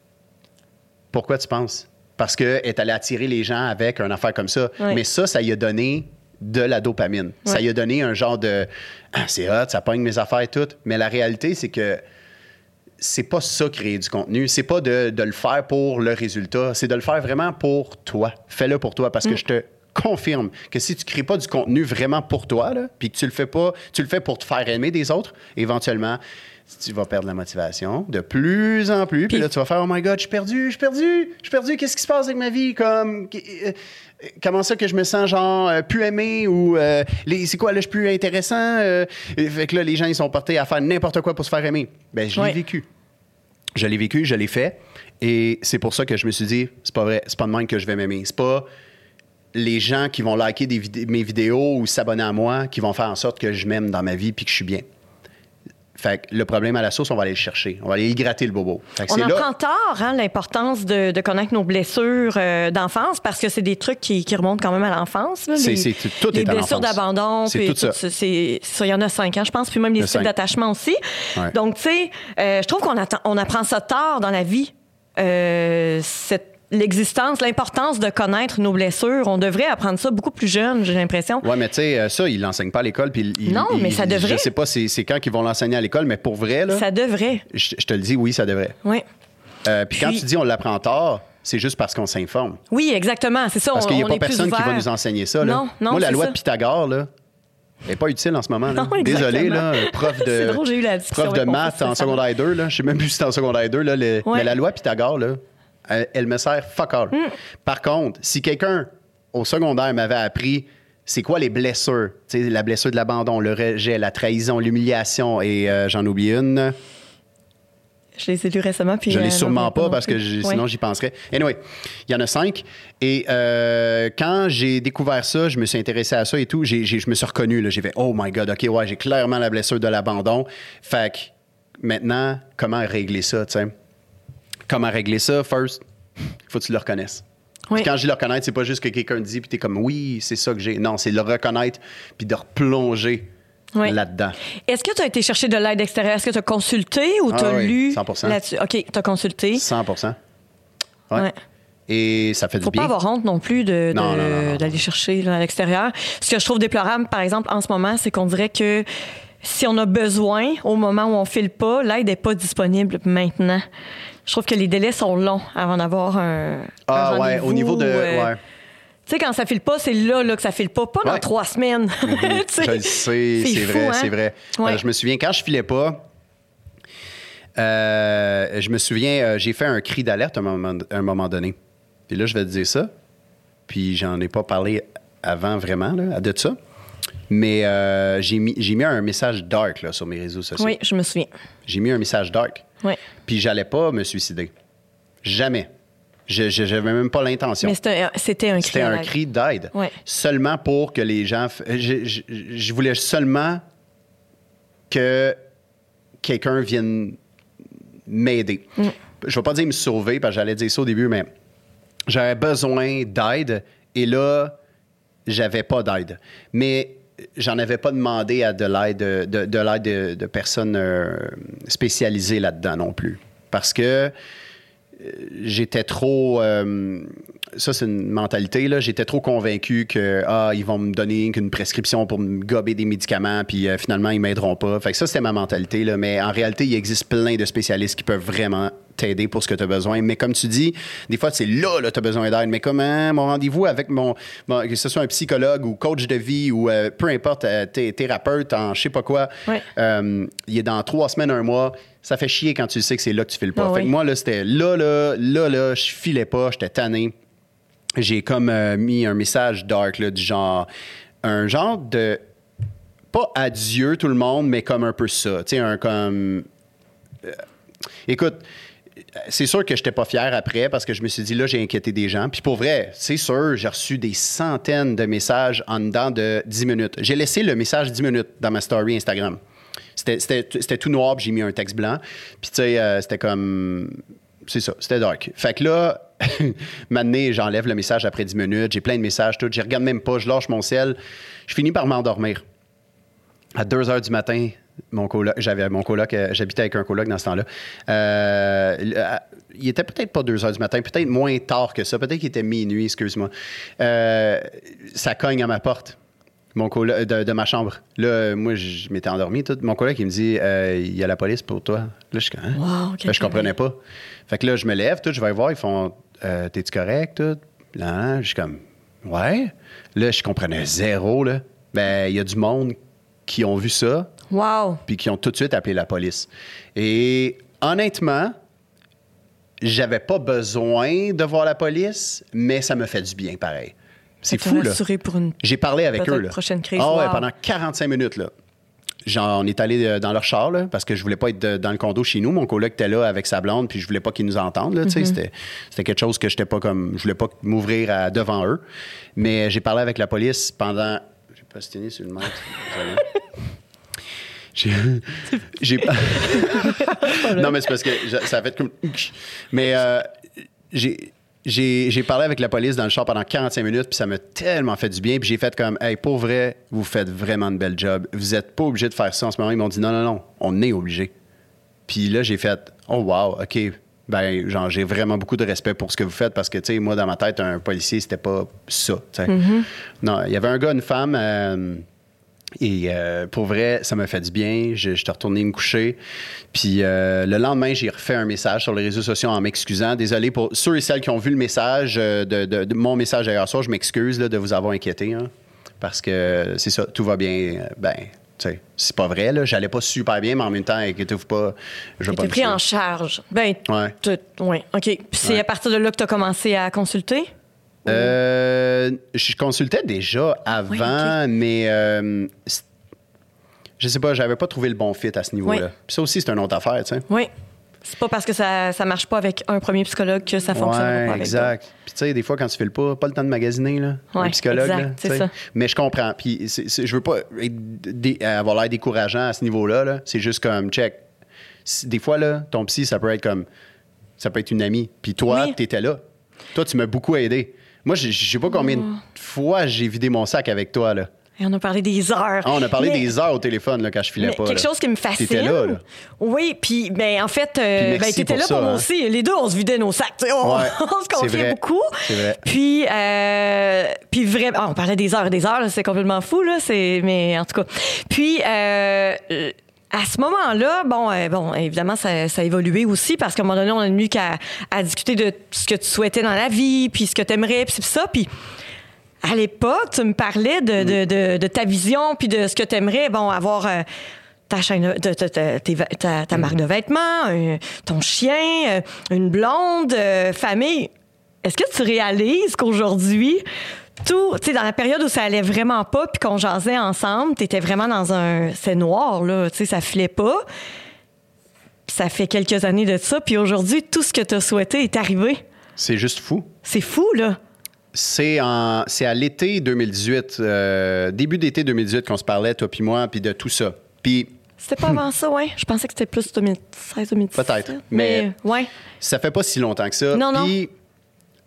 Pourquoi tu penses? Parce qu'elle est allée attirer les gens avec une affaire comme ça. Oui. Mais ça, ça lui a donné de la dopamine. Oui. Ça lui a donné un genre de, ah, c'est hot, ça pogne mes affaires toutes. Mais la réalité, c'est que c'est pas ça, créer du contenu. C'est pas de, de le faire pour le résultat. C'est de le faire vraiment pour toi. Fais-le pour toi parce que mm. je te confirme que si tu crées pas du contenu vraiment pour toi, là, puis que tu le fais pas, tu le fais pour te faire aimer des autres, éventuellement, tu vas perdre la motivation de plus en plus. Puis là, tu vas faire « Oh my God, je suis perdu, je suis perdu, je suis perdu. Qu'est-ce qui se passe avec ma vie? » Comme... Euh, comment ça que je me sens genre euh, plus aimé ou euh, les, c'est quoi là je suis plus intéressant euh, fait que là les gens ils sont portés à faire n'importe quoi pour se faire aimer. Ben je l'ai ouais. vécu. Je l'ai vécu, je l'ai fait et c'est pour ça que je me suis dit c'est pas vrai, c'est pas de même que je vais m'aimer. C'est pas les gens qui vont liker des vid- mes vidéos ou s'abonner à moi qui vont faire en sorte que je m'aime dans ma vie puis que je suis bien. Fait que le problème à la source, on va aller le chercher. On va aller y gratter le bobo. Fait que on c'est apprend là... tard hein, l'importance de, de connaître nos blessures euh, d'enfance parce que c'est des trucs qui, qui remontent quand même à l'enfance. Là, c'est, les, c'est, tout les est à blessures l'enfance. d'abandon. C'est puis tout, tout ça. C'est, c'est, il y en a cinq ans, je pense. Puis même les styles d'attachement aussi. Ouais. Donc, tu sais, euh, je trouve qu'on attend, on apprend ça tard dans la vie. Euh, cette L'existence, l'importance de connaître nos blessures. On devrait apprendre ça beaucoup plus jeune, j'ai l'impression. Oui, mais tu sais, ça, ils ne l'enseignent pas à l'école. Puis ils, non, ils, mais ça devrait. Je sais pas c'est, c'est quand qu'ils vont l'enseigner à l'école, mais pour vrai, là... Ça devrait. Je, je te le dis, oui, ça devrait. Oui. Euh, puis, puis quand tu dis on l'apprend tard, c'est juste parce qu'on s'informe. Oui, exactement. C'est ça, parce on, qu'il n'y a on pas est personne plus qui va nous enseigner ça. Là. Non, non, moi, la loi ça. de Pythagore, là, elle n'est pas utile en ce moment. Là. Non, désolé, là, prof de, c'est drôle, j'ai eu la discussion prof de maths en secondaire deux. Là. Je ne sais même plus si c'était en secondaire deux. Là, les... ouais. Mais la loi de Pythagore, là, elle, elle me sert fuck all. Mm. Par contre, si quelqu'un au secondaire m'avait appris c'est quoi les blessures, tu sais, la blessure de l'abandon, le rejet, la trahison, l'humiliation et euh, j'en oublie une. Je les ai lus récemment. Puis je ne l'ai euh, sûrement pas parce que je, ouais. sinon j'y penserais. Anyway, il y en a cinq. Et euh, quand j'ai découvert ça, je me suis intéressé à ça et tout, j'ai, j'ai, je me suis reconnu. Là, j'ai fait « Oh my God, OK, ouais, j'ai clairement la blessure de l'abandon. » Fait que maintenant, comment régler ça, tu sais? Comment régler ça? First, il faut que tu le reconnaisses. Oui. Quand je dis le reconnaître, c'est pas juste que quelqu'un te dit puis t'es comme « Oui, c'est ça que j'ai. » Non, c'est le reconnaître puis de replonger oui. là-dedans. Est-ce que tu as été chercher de l'aide extérieure? Est-ce que tu as consulté ou tu as ah, oui, lu cent pour cent là-dessus? OK, tu as consulté. cent pour cent. Ouais. ouais. Et ça fait du Faut bien. Faut pas avoir honte non plus de, non, de, non, non, non. d'aller chercher là, à l'extérieur. Ce que je trouve déplorable, par exemple, en ce moment, c'est qu'on dirait que si on a besoin, au moment où on file pas, l'aide n'est pas disponible maintenant. Je trouve que les délais sont longs avant d'avoir un, ah, un ouais, au niveau de... Euh, ouais. Tu sais, quand ça file pas, c'est là, là que ça file pas. Pas dans ouais. trois semaines. Mm-hmm. Je le sais, c'est, c'est fou, vrai, hein? c'est vrai. Ouais. Euh, je me souviens, quand je filais pas, euh, je me souviens, euh, j'ai fait un cri d'alerte à un moment, à un moment donné. Puis là, je vais te dire ça. Puis j'en ai pas parlé avant vraiment, là, de ça. Mais euh, j'ai, mis, j'ai mis un message dark là, sur mes réseaux sociaux. Oui, je me souviens. J'ai mis un message dark. Oui. Puis j'allais pas me suicider. Jamais. Je n'avais même pas l'intention. Mais c'était un, c'était un cri C'était un cri d'aide. Ouais. Seulement pour que les gens... Je, je, je voulais seulement que quelqu'un vienne m'aider. Mm. Je ne vais pas dire me sauver, parce que j'allais dire ça au début, mais j'avais besoin d'aide et là, j'avais pas d'aide. Mais j'en avais pas demandé à de l'aide de, de, de, l'aide de, de personnes euh, spécialisées là-dedans non plus. Parce que j'étais trop... Euh, ça, c'est une mentalité, là. J'étais trop convaincu que, ah, ils vont me donner une prescription pour me gober des médicaments, puis euh, finalement, ils m'aideront pas. Fait que ça, c'était ma mentalité, là. Mais en réalité, il existe plein de spécialistes qui peuvent vraiment t'aider pour ce que tu as besoin. Mais comme tu dis, des fois, c'est là, là, tu as besoin d'aide. Mais comment mon rendez-vous avec mon, mon... que ce soit un psychologue ou coach de vie ou euh, peu importe, euh, thé- thérapeute en je sais pas quoi, ouais. euh, il est dans trois semaines, un mois. Ça fait chier quand tu sais que c'est là que tu files pas. Oh, fait oui. que moi, là, c'était là, là, là, là, je filais pas, j'étais tanné. J'ai comme euh, mis un message dark, là, du genre, un genre de, pas adieu tout le monde, mais comme un peu ça. Tu sais, un comme, euh, écoute, c'est sûr que j'étais pas fier après parce que je me suis dit, là, j'ai inquiété des gens. Puis pour vrai, c'est sûr, j'ai reçu des centaines de messages en dedans de dix minutes. J'ai laissé le message dix minutes dans ma story Instagram. C'était, c'était, c'était tout noir, puis j'ai mis un texte blanc. Puis tu sais, euh, c'était comme... C'est ça, c'était dark. Fait que là, maintenant, j'enlève le message après dix minutes. J'ai plein de messages, tout. Je regarde même pas, je lâche mon sel. Je finis par m'endormir. À deux heures du matin, mon coloc, j'avais mon coloc, euh, j'habitais avec un coloc dans ce temps-là. Euh, il était peut-être pas deux heures du matin, peut-être moins tard que ça. Peut-être qu'il était minuit, excuse-moi. Euh, ça cogne à ma porte. Mon coloc, de, de ma chambre. Là, moi, je m'étais endormi. Tout. Mon coloc, il me dit, euh, il y a la police pour toi. Là, je suis comme, hein? Wow, okay, là, je comprenais pas. Fait que là, je me lève, tout, je vais voir, ils font, euh, t'es-tu correct, tout? Là, je suis comme, ouais. Là, je comprenais zéro, là. Ben, il y a du monde qui ont vu ça. Wow. Puis qui ont tout de suite appelé la police. Et honnêtement, j'avais pas besoin de voir la police, mais ça me fait du bien, pareil. C'est fou, là. Pour une J'ai parlé avec eux, là. Prochaine crise. Ah ouais, wow. pendant quarante-cinq minutes, là. Genre, on est allé dans leur char, là, parce que je voulais pas être de, dans le condo chez nous. Mon coloc était là avec sa blonde, puis je voulais pas qu'ils nous entendent, là, tu sais. Mm-hmm. C'était, c'était quelque chose que j'étais pas comme... Je voulais pas m'ouvrir à, devant eux. Mais j'ai parlé avec la police pendant... J'ai postiné sur le mètre. J'ai... j'ai... non, mais c'est parce que ça a fait comme... Mais euh, j'ai... J'ai, j'ai parlé avec la police dans le char pendant quarante-cinq minutes, puis ça m'a tellement fait du bien. Puis j'ai fait comme, hey, pour vrai, vous faites vraiment de bel job. Vous n'êtes pas obligé de faire ça en ce moment. Ils m'ont dit, non, non, non, on est obligé. Puis là, j'ai fait, oh, wow, OK. Ben, genre, j'ai vraiment beaucoup de respect pour ce que vous faites parce que, tu sais, moi, dans ma tête, un policier, c'était pas ça, tu sais. Mm-hmm. Non, il y avait un gars, une femme. Euh, Et euh, pour vrai, ça m'a fait du bien. Je, je suis retourné me coucher. Puis euh, le lendemain, j'ai refait un message sur les réseaux sociaux en m'excusant. Désolé pour ceux et celles qui ont vu le message, euh, de, de, de mon message hier soir. Je m'excuse là, de vous avoir inquiété. Hein, parce que c'est ça, tout va bien. Ben, tu sais, c'est pas vrai. Là, j'allais pas super bien, mais en même temps, inquiétez-vous pas. Je vais pas me pris tuer. en charge. Ben, ouais. ouais, OK. Puis c'est ouais. à partir de là que tu as commencé à consulter? Euh, je consultais déjà avant, oui, okay. mais euh, je sais pas, j'avais pas trouvé le bon fit à ce niveau-là. Oui. Puis ça aussi, c'est une autre affaire, tu sais. Oui. C'est pas parce que ça, ça marche pas avec un premier psychologue que ça fonctionne ouais, pas avec exact. Puis tu sais, des fois, quand tu files pas, pas le temps de magasiner, là, ouais, un psychologue, exact, là, c'est ça. Mais je comprends. Puis c'est, c'est, je veux pas dé- avoir l'air décourageant à ce niveau-là, là. C'est juste comme, check. Des fois, là, ton psy, ça peut être comme, ça peut être une amie. Puis toi, oui. t'étais là. Toi, tu m'as beaucoup aidé. Moi, je sais pas combien de fois j'ai vidé mon sac avec toi, là. Et on a parlé des heures. Ah, on a parlé mais, des heures au téléphone là, quand je filais pas. Quelque là. chose qui me fascine. T'étais là, là. Oui, puis ben, en fait, euh, ben, t'étais pour là ça, pour moi hein. aussi. Les deux, on se vidait nos sacs. On, ouais, on se confiait beaucoup. C'est vrai. Puis, euh, puis vraiment, oh, on parlait des heures et des heures, là, c'est complètement fou, là. C'est, mais en tout cas. Puis, euh, à ce moment-là, bon, euh, bon, évidemment, ça, ça a évolué aussi parce qu'à un moment donné, on a eu qu'à à discuter de ce que tu souhaitais dans la vie, puis ce que tu aimerais, puis ça. Puis, à l'époque, tu me parlais de, de, de, de ta vision, puis de ce que tu aimerais, bon, avoir euh, ta chaîne, de, de, de, de, ta, ta marque de vêtements, un, ton chien, euh, une blonde, euh, famille. Est-ce que tu réalises qu'aujourd'hui, tout, tu sais, dans la période où ça allait vraiment pas, puis qu'on jasait ensemble, t'étais vraiment dans un... C'est noir, là, tu sais, ça filait pas. Puis ça fait quelques années de ça, puis aujourd'hui, tout ce que t'as souhaité est arrivé. C'est juste fou. C'est fou, là. C'est, en, c'est à l'été deux mille dix-huit, euh, début d'été deux mille dix-huit qu'on se parlait, toi puis moi, puis de tout ça. Puis... C'était pas avant ça, ouais. Je pensais que c'était plus deux mille seize deux mille dix-sept. Peut-être, mais, mais ouais. Ça fait pas si longtemps que ça. Non, non. Puis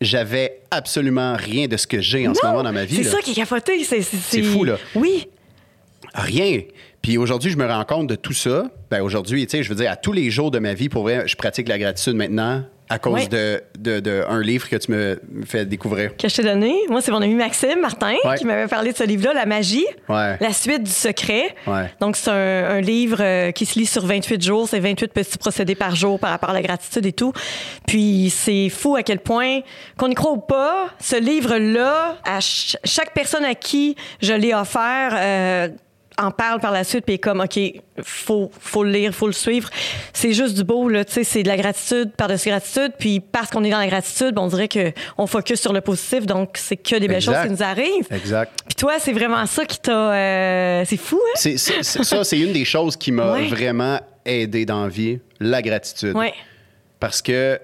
j'avais absolument rien de ce que j'ai en non, ce moment dans ma vie. C'est là. ça qui est capoté. C'est, c'est, c'est fou, là. Oui. Rien. Puis aujourd'hui, je me rends compte de tout ça. Ben aujourd'hui, tu sais, je veux dire, à tous les jours de ma vie, pour vrai, je pratique la gratitude maintenant à cause oui. de, de, de un livre que tu me fais découvrir. Que je t'ai donné. Moi, c'est mon ami Maxime Martin ouais. qui m'avait parlé de ce livre-là, La magie, ouais. la suite du secret. Ouais. Donc, c'est un, un livre euh, qui se lit sur vingt-huit jours. C'est vingt-huit petits procédés par jour par rapport à la gratitude et tout. Puis, c'est fou à quel point, qu'on y croit ou pas, ce livre-là, à ch- chaque personne à qui je l'ai offert, euh, en parle par la suite, puis est comme, OK, faut, faut le lire, faut le suivre. C'est juste du beau, là, tu sais, c'est de la gratitude par-dessus gratitude, puis parce qu'on est dans la gratitude, on dirait qu'on focus sur le positif, donc c'est que des belles exact. choses qui nous arrivent. Exact. Puis toi, c'est vraiment ça qui t'a... Euh, c'est fou, hein? C'est, c'est, c'est, ça, c'est une des choses qui m'a ouais. vraiment aidé dans la vie, la gratitude. Ouais. Parce que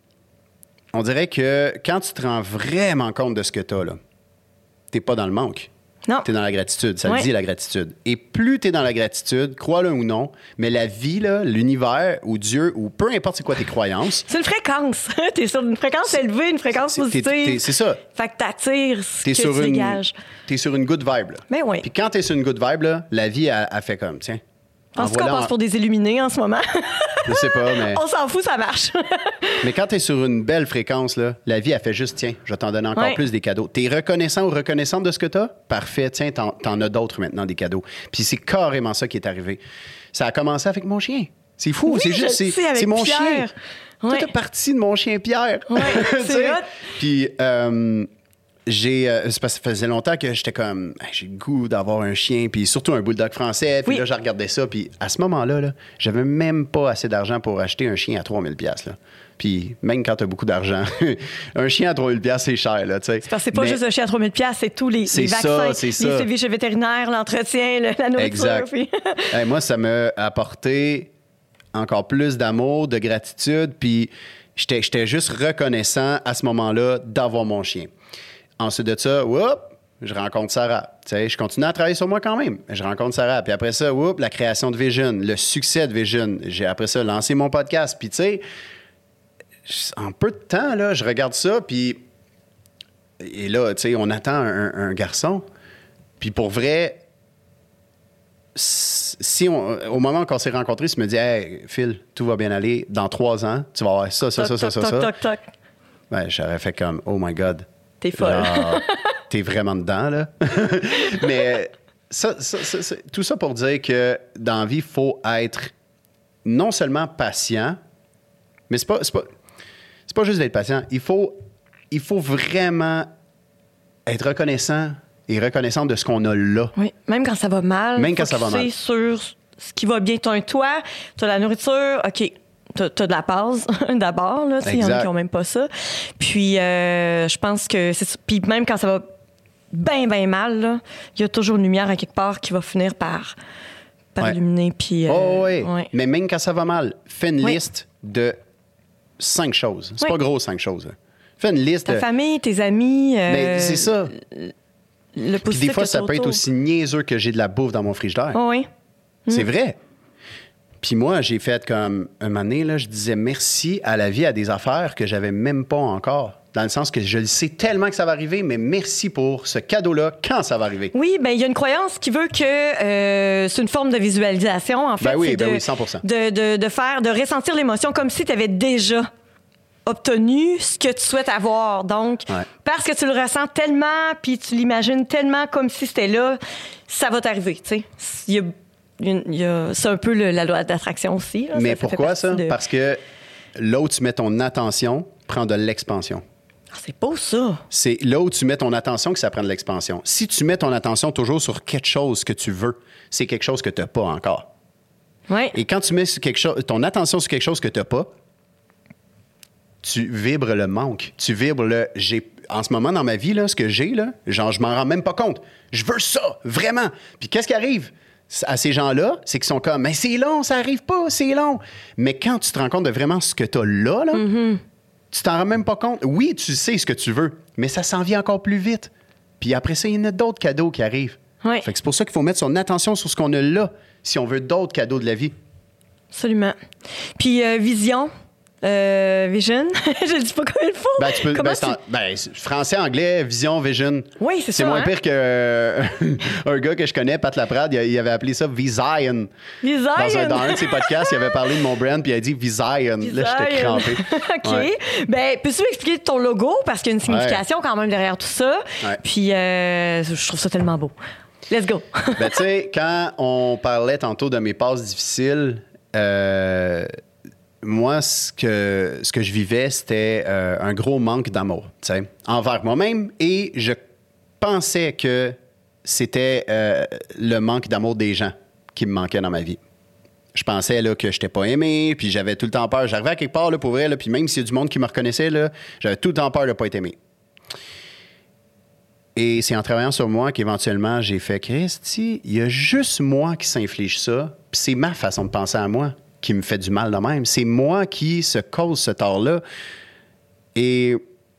on dirait que quand tu te rends vraiment compte de ce que t'as, là, t'es pas dans le manque. Non. T'es dans la gratitude, ça ouais. le dit la gratitude. Et plus t'es dans la gratitude, crois-le ou non, mais la vie, là, l'univers ou Dieu ou peu importe c'est quoi tes croyances. C'est une fréquence. T'es sur une fréquence élevée, une fréquence c'est, positive. t'es, t'es, c'est ça. Fait que t'attires ce t'es que sur tu une, dégages. T'es sur une good vibe. Là. Mais oui. Puis quand t'es sur une good vibe, là, la vie, elle, elle fait comme, tiens. En tout cas, on passe pour des illuminés en ce moment. Je sais pas, mais... On s'en fout, ça marche. Mais quand t'es sur une belle fréquence, là, la vie, elle fait juste, tiens, je vais t'en donner encore ouais. plus des cadeaux. T'es reconnaissant ou reconnaissante de ce que t'as? Parfait, tiens, t'en, t'en as d'autres maintenant, des cadeaux. Puis c'est carrément ça qui est arrivé. Ça a commencé avec mon chien. C'est fou, oui, c'est juste, c'est, sais, c'est mon Pierre. chien. Ouais. Tout est parti de mon chien Pierre. Ouais, c'est hot. Puis... Euh, J'ai, euh, c'est parce que ça faisait longtemps que j'étais comme, hey, j'ai le goût d'avoir un chien, puis surtout un bulldog français. Puis oui. là, je regardais ça, puis à ce moment-là, là, j'avais même pas assez d'argent pour acheter un chien à trois mille dollars. Là. Puis même quand t'as beaucoup d'argent, un chien à trois mille dollars, c'est cher, là, tu sais. C'est parce que c'est pas Mais juste un chien à trois mille dollars, c'est tous les, c'est les vaccins, ça, c'est les ça. suivis chez le vétérinaire, l'entretien, le, la nourriture. Exact. Puis... hey, moi, ça m'a apporté encore plus d'amour, de gratitude, puis j'étais, j'étais juste reconnaissant à ce moment-là d'avoir mon chien. Ensuite de ça, whoop, je rencontre Sarah. Tu sais, je continue à travailler sur moi quand même. Je rencontre Sarah. Puis après ça, whoop, la création de Vision, le succès de Vision. J'ai après ça lancé mon podcast. Puis tu sais, en peu de temps, là, je regarde ça. Puis et là, tu sais, on attend un, un garçon. Puis pour vrai, si on, au moment qu'on s'est rencontrés, tu me dis, hey, Phil, tout va bien aller. Dans trois ans, tu vas avoir ça, ça, toc, ça, toc, ça, toc, ça. Toc, toc. Ben, j'aurais fait comme, oh my God. T'es folle. Genre, t'es vraiment dedans, là. Mais ça, ça, ça, ça, tout ça pour dire que dans la vie, il faut être non seulement patient, mais c'est pas, c'est pas, c'est pas juste d'être patient. Il faut, il faut vraiment être reconnaissant et reconnaissant de ce qu'on a là. Oui, même quand ça va mal. Même quand ça va mal. Sur ce qui va bien. T'as un toit, t'as la nourriture, OK. T'as, t'as de la base, d'abord, là. Il y en a qui n'ont même pas ça. Puis, euh, je pense que c'est ça. Puis, même quand ça va bien, bien mal, il y a toujours une lumière à quelque part qui va finir par, par ouais. illuminer. Puis, euh, oh, oui. Ouais. Mais même quand ça va mal, fais une oui. liste de cinq choses. C'est oui. pas gros, cinq choses. Là. Fais une liste. Ta de... famille, tes amis. Euh, Mais c'est ça. Le positif. Puis des fois, que ça peut autour. être aussi niaiseux que j'ai de la bouffe dans mon frigidaire. Oh, oui. C'est mm. vrai. Puis moi, j'ai fait comme un moment donné, là, je disais merci à la vie, à des affaires que j'avais même pas encore. Dans le sens que je le sais tellement que ça va arriver, mais merci pour ce cadeau-là quand ça va arriver. Oui, bien, il y a une croyance qui veut que euh, c'est une forme de visualisation, en fait. Ben oui, c'est ben de, oui, cent pour cent. De, de, de faire, de ressentir l'émotion comme si tu avais déjà obtenu ce que tu souhaites avoir. Donc, ouais. parce que tu le ressens tellement, puis tu l'imagines tellement comme si c'était là, ça va t'arriver, tu sais. Il y a Il y a, c'est un peu le, la loi d'attraction aussi. Là. Mais ça, ça pourquoi ça? de... Parce que là où tu mets ton attention, prend de l'expansion. Ah, c'est beau, ça. C'est là où tu mets ton attention que ça prend de l'expansion. Si tu mets ton attention toujours sur quelque chose que tu veux, c'est quelque chose que tu n'as pas encore. Ouais. Et quand tu mets sur quelque chose, ton attention sur quelque chose que tu n'as pas, tu vibres le manque. Tu vibres le... J'ai, en ce moment, dans ma vie, là, ce que j'ai, là, genre, je m'en rends même pas compte. Je veux ça, vraiment. Puis qu'est-ce qui arrive à ces gens-là? C'est qu'ils sont comme, mais c'est long, ça arrive pas, c'est long. Mais quand tu te rends compte de vraiment ce que tu as là, là mm-hmm. tu t'en rends même pas compte. Oui, tu sais ce que tu veux, mais ça s'en vient encore plus vite. Puis après ça, il y en a d'autres cadeaux qui arrivent. Ouais. Fait que c'est pour ça qu'il faut mettre son attention sur ce qu'on a là, si on veut d'autres cadeaux de la vie. Absolument. Puis, euh, vision, Euh, vision. Je le dis pas comme il faut. Ben, tu peux, Comment ben, c'est en, ben, français, anglais, vision, vision. Oui, c'est ça. C'est moins hein? pire que euh, un gars que je connais, Pat Laprade, il, il avait appelé ça Vision. Vision. Dans un, dans un de ses podcasts, il avait parlé de mon brand, puis il a dit Vision. Là, j'étais crampé. OK. Ouais. Ben, peux-tu m'expliquer ton logo? Parce qu'il y a une signification ouais. quand même derrière tout ça. Ouais. Puis, euh, je trouve ça tellement beau. Let's go. Ben, tu sais, quand on parlait tantôt de mes passes difficiles, euh, moi, ce que, ce que je vivais, c'était euh, un gros manque d'amour, tu sais, envers moi-même. Et je pensais que c'était euh, le manque d'amour des gens qui me manquait dans ma vie. Je pensais là, que je n'étais pas aimé, puis j'avais tout le temps peur. J'arrivais à quelque part, là, pour vrai, là, puis même s'il y a du monde qui me reconnaissait, là, j'avais tout le temps peur de ne pas être aimé. Et c'est en travaillant sur moi qu'éventuellement, j'ai fait « Christy, il y a juste moi qui s'inflige ça, puis c'est ma façon de penser à moi qui me fait du mal de même. C'est moi qui se cause ce tort-là. » Et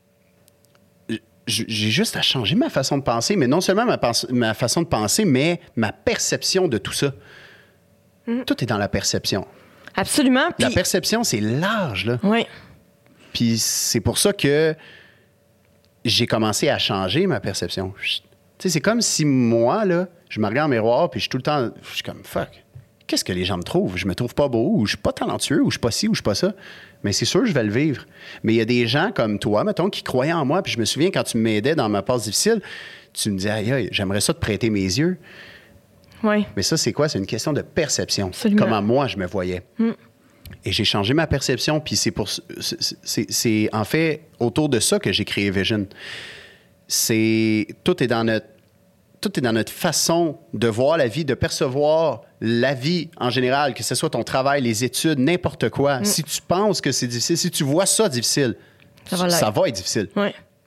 j'ai juste à changer ma façon de penser, mais non seulement ma, ma façon de penser, mais ma perception de tout ça. Mm. Tout est dans la perception. Absolument. La puis... perception, c'est large, là. Oui. Puis c'est pour ça que j'ai commencé à changer ma perception. Tu sais, c'est comme si moi, là, je me regarde en miroir, puis je suis tout le temps... Je suis comme « Fuck, qu'est-ce que les gens me trouvent? Je me trouve pas beau, ou je suis pas talentueux, ou je suis pas ci, ou je suis pas ça. » Mais c'est sûr, je vais le vivre. Mais il y a des gens comme toi, mettons, qui croyaient en moi. Puis je me souviens, quand tu m'aidais dans ma passe difficile, tu me disais, aïe, aïe, j'aimerais ça te prêter mes yeux. Oui. Mais ça, c'est quoi? C'est une question de perception. Absolument. Comment moi, je me voyais. Mm. Et j'ai changé ma perception. Puis c'est pour... C'est, c'est, c'est en fait autour de ça que j'ai créé Vision. C'est... Tout est dans notre... Tout est dans notre façon de voir la vie, de percevoir la vie en général, que ce soit ton travail, les études, n'importe quoi. Mm. Si tu penses que c'est difficile, si tu vois ça difficile, ça va, ça va être difficile. Oui.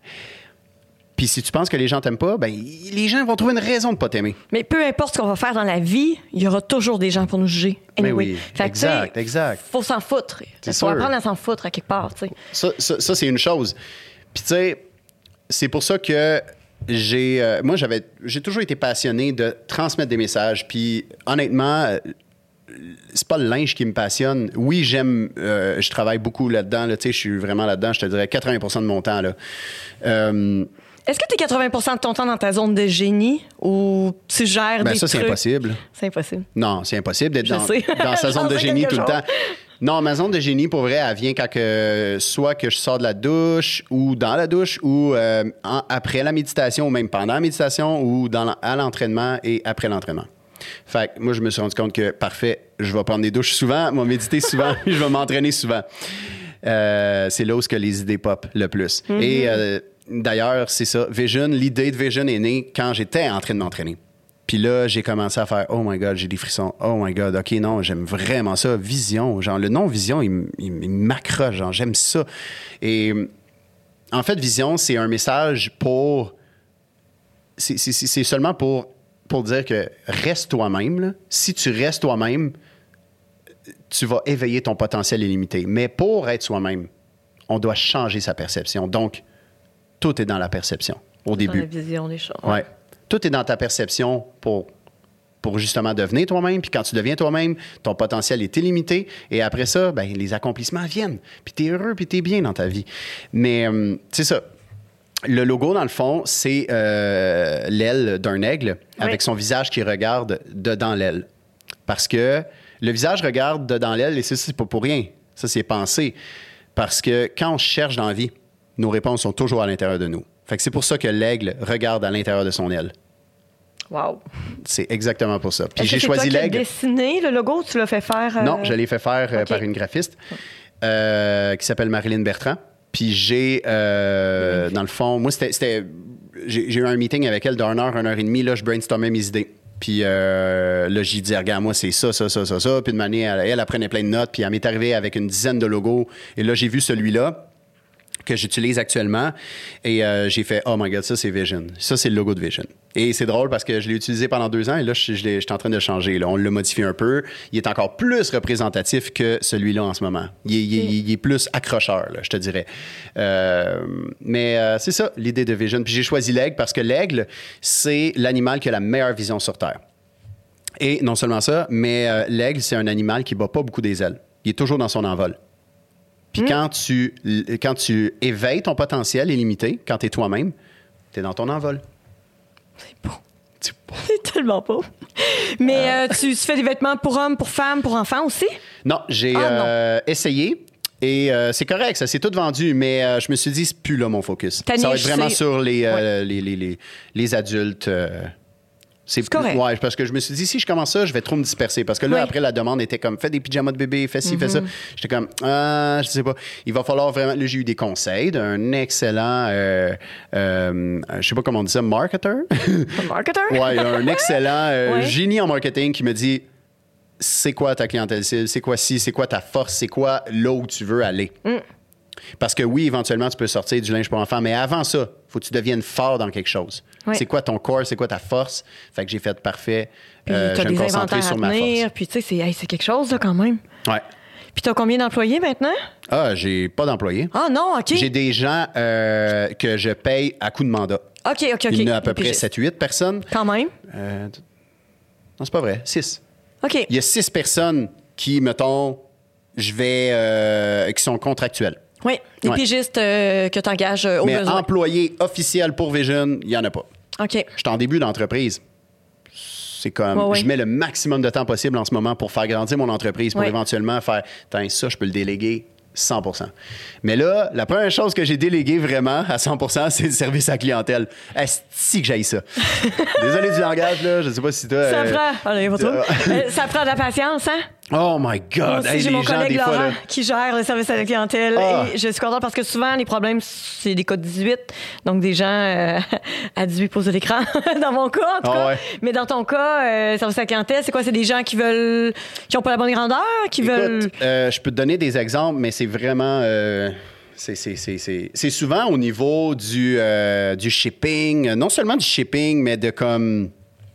Puis si tu penses que les gens t'aiment pas, ben les gens vont trouver une raison de pas t'aimer. Mais peu importe ce qu'on va faire dans la vie, il y aura toujours des gens pour nous juger. Anyway. Mais oui, fait exact, que, exact. Faut s'en foutre. Il faut apprendre à s'en foutre à quelque part. Tu sais. Ça, ça, ça c'est une chose. Puis tu sais, c'est pour ça que J'ai, euh, moi, j'avais, j'ai toujours été passionné de transmettre des messages. Puis, honnêtement, euh, c'est pas le linge qui me passionne. Oui, j'aime, euh, je travaille beaucoup là-dedans. Là, tu sais, je suis vraiment là-dedans. Je te dirais quatre-vingts pour cent de mon temps. Là. Euh, Est-ce que tu es quatre-vingts pour cent de ton temps dans ta zone de génie ou tu gères ben des ça, trucs? c'est impossible. C'est impossible. Non, c'est impossible d'être je dans, sais. dans sa zone de génie tout chose. le temps. Non, ma zone de génie, pour vrai, elle vient quand que, soit que je sors de la douche ou dans la douche ou euh, en, après la méditation ou même pendant la méditation ou dans, à l'entraînement et après l'entraînement. Fait que moi, je me suis rendu compte que, parfait, je vais prendre des douches souvent, je vais méditer souvent, je vais m'entraîner souvent. Euh, c'est là où que les idées pop le plus. Mm-hmm. Et euh, d'ailleurs, c'est ça. Vision, l'idée de Vision est née quand j'étais en train de m'entraîner. Puis là, j'ai commencé à faire « Oh my God, j'ai des frissons. Oh my God, OK, non, j'aime vraiment ça. Vision. » Genre, le nom Vision, il, il, il m'accroche. Genre, j'aime ça. Et en fait, Vision, c'est un message pour... C'est, c'est, c'est seulement pour, pour dire que reste toi-même. Là. Si tu restes toi-même, tu vas éveiller ton potentiel illimité. Mais pour être soi-même, on doit changer sa perception. Donc, tout est dans la perception au dans début. La vision des choses. Ouais. Tout est dans ta perception pour, pour justement devenir toi-même. Puis quand tu deviens toi-même, ton potentiel est illimité. Et après ça, ben, les accomplissements viennent. Puis tu es heureux, puis tu es bien dans ta vie. Mais euh, c'est ça. Le logo, dans le fond, c'est euh, l'aile d'un aigle oui. avec son visage qui regarde dedans l'aile. Parce que le visage regarde dedans l'aile et ça, c'est pas pour rien. Ça, c'est pensé. Parce que quand on cherche dans la vie, nos réponses sont toujours à l'intérieur de nous. Fait que c'est pour ça que l'aigle regarde à l'intérieur de son aile. Wow. C'est exactement pour ça. Puis Est-ce j'ai que c'est choisi toi l'aigle. Tu as dessiné le logo, tu l'as fait faire? Euh... Non, je l'ai fait faire euh, okay. par une graphiste euh, qui s'appelle Marilyn Bertrand. Puis j'ai, euh, dans le fond, moi, c'était, c'était j'ai, j'ai eu un meeting avec elle d'une heure, une heure et demie. Là, je brainstormais mes idées. Puis euh, là, j'ai dit, regarde, moi, c'est ça, ça, ça, ça, ça. Puis de manière, elle, elle, elle prenait plein de notes. Puis elle m'est arrivée avec une dizaine de logos. Et là, j'ai vu celui-là que j'utilise actuellement. Et euh, j'ai fait, oh my God, ça, c'est Vision. Ça, c'est le logo de Vision. Et c'est drôle parce que je l'ai utilisé pendant deux ans et là, je, je, je suis en train de le changer. Là. On l'a modifié un peu. Il est encore plus représentatif que celui-là en ce moment. Il est, il est, il est plus accrocheur, là, je te dirais. Euh, mais euh, c'est ça, l'idée de Vision. Puis j'ai choisi l'aigle parce que l'aigle, c'est l'animal qui a la meilleure vision sur Terre. Et non seulement ça, mais euh, l'aigle, c'est un animal qui ne bat pas beaucoup des ailes. Il est toujours dans son envol. Puis mm. quand, tu, quand tu éveilles ton potentiel illimité, quand tu es toi-même, tu es dans ton envol. C'est beau. C'est beau. C'est tellement beau. Mais euh... Euh, tu, tu fais des vêtements pour hommes, pour femmes, pour enfants aussi? Non, j'ai ah, euh, non. essayé. Et euh, c'est correct, ça s'est tout vendu, mais euh, je me suis dit, c'est plus là mon focus. Ta ça niche, va être vraiment c'est... sur les, euh, ouais. les, les, les, les adultes. Euh, c'est, c'est correct. Ouais, parce que je me suis dit, si je commence ça, je vais trop me disperser. Parce que là, oui. après, la demande était comme, fais des pyjamas de bébé, fais ci, mm-hmm. fais ça. J'étais comme, ah, je sais pas. Il va falloir vraiment. Là, j'ai eu des conseils d'un excellent, euh, euh, je sais pas comment on dit ça, marketer. Un marketer? Ouais, un excellent euh, ouais. génie en marketing qui me dit, c'est quoi ta clientèle cible, c'est quoi ci, c'est quoi ta force, c'est quoi là où tu veux aller. Mm. Parce que oui, éventuellement, tu peux sortir du linge pour enfants, mais avant ça, il faut que tu deviennes fort dans quelque chose. Oui. C'est quoi ton corps, c'est quoi ta force? Fait que j'ai fait parfait. Puis euh, je vais me concentrer sur ma force. Puis tu sais, c'est, hey, c'est quelque chose là, quand même. Ouais. Puis tu as combien d'employés maintenant? Ah, j'ai pas d'employés. Ah non, OK. J'ai des gens euh, que je paye à coup de mandat. OK, OK, OK. Il y en a à peu près sept huit personnes. Quand même? Euh, non, c'est pas vrai. six. OK. Il y a six personnes qui, mettons, je vais, euh, qui sont contractuelles. Oui, des ouais. pigistes euh, que tu engages euh, au Mais besoin. Mais employés officiels pour Vision, il n'y en a pas. OK. Je suis en début d'entreprise. C'est comme, ouais, ouais. je mets le maximum de temps possible en ce moment pour faire grandir mon entreprise, pour ouais. éventuellement faire, tant ça, je peux le déléguer cent pour cent. Mais là, la première chose que j'ai déléguée vraiment à cent pour cent, c'est le service à la clientèle. Est-ce que j'aille ça? Désolé du langage, là. Je ne sais pas si toi... Ça euh, prend... Allez, euh, ça prend de la patience, hein? Oh my God! Aussi, hey, j'ai les mon gens, collègue des Laurent fois, là... qui gère le service à la clientèle. Ah. Et je suis contente parce que souvent, les problèmes, c'est des codes dix-huit. Donc, des gens euh, à dix-huit pouces de l'écran, dans mon cas, en tout ah, cas. Ouais. Mais dans ton cas, euh, service à la clientèle, c'est quoi? C'est des gens qui veulent... qui n'ont pas la bonne grandeur? Qui Écoute, veulent... Euh, je peux te donner des exemples, mais c'est vraiment... Euh... C'est, c'est, c'est, c'est, c'est souvent au niveau du, euh, du shipping, non seulement du shipping, mais de comme...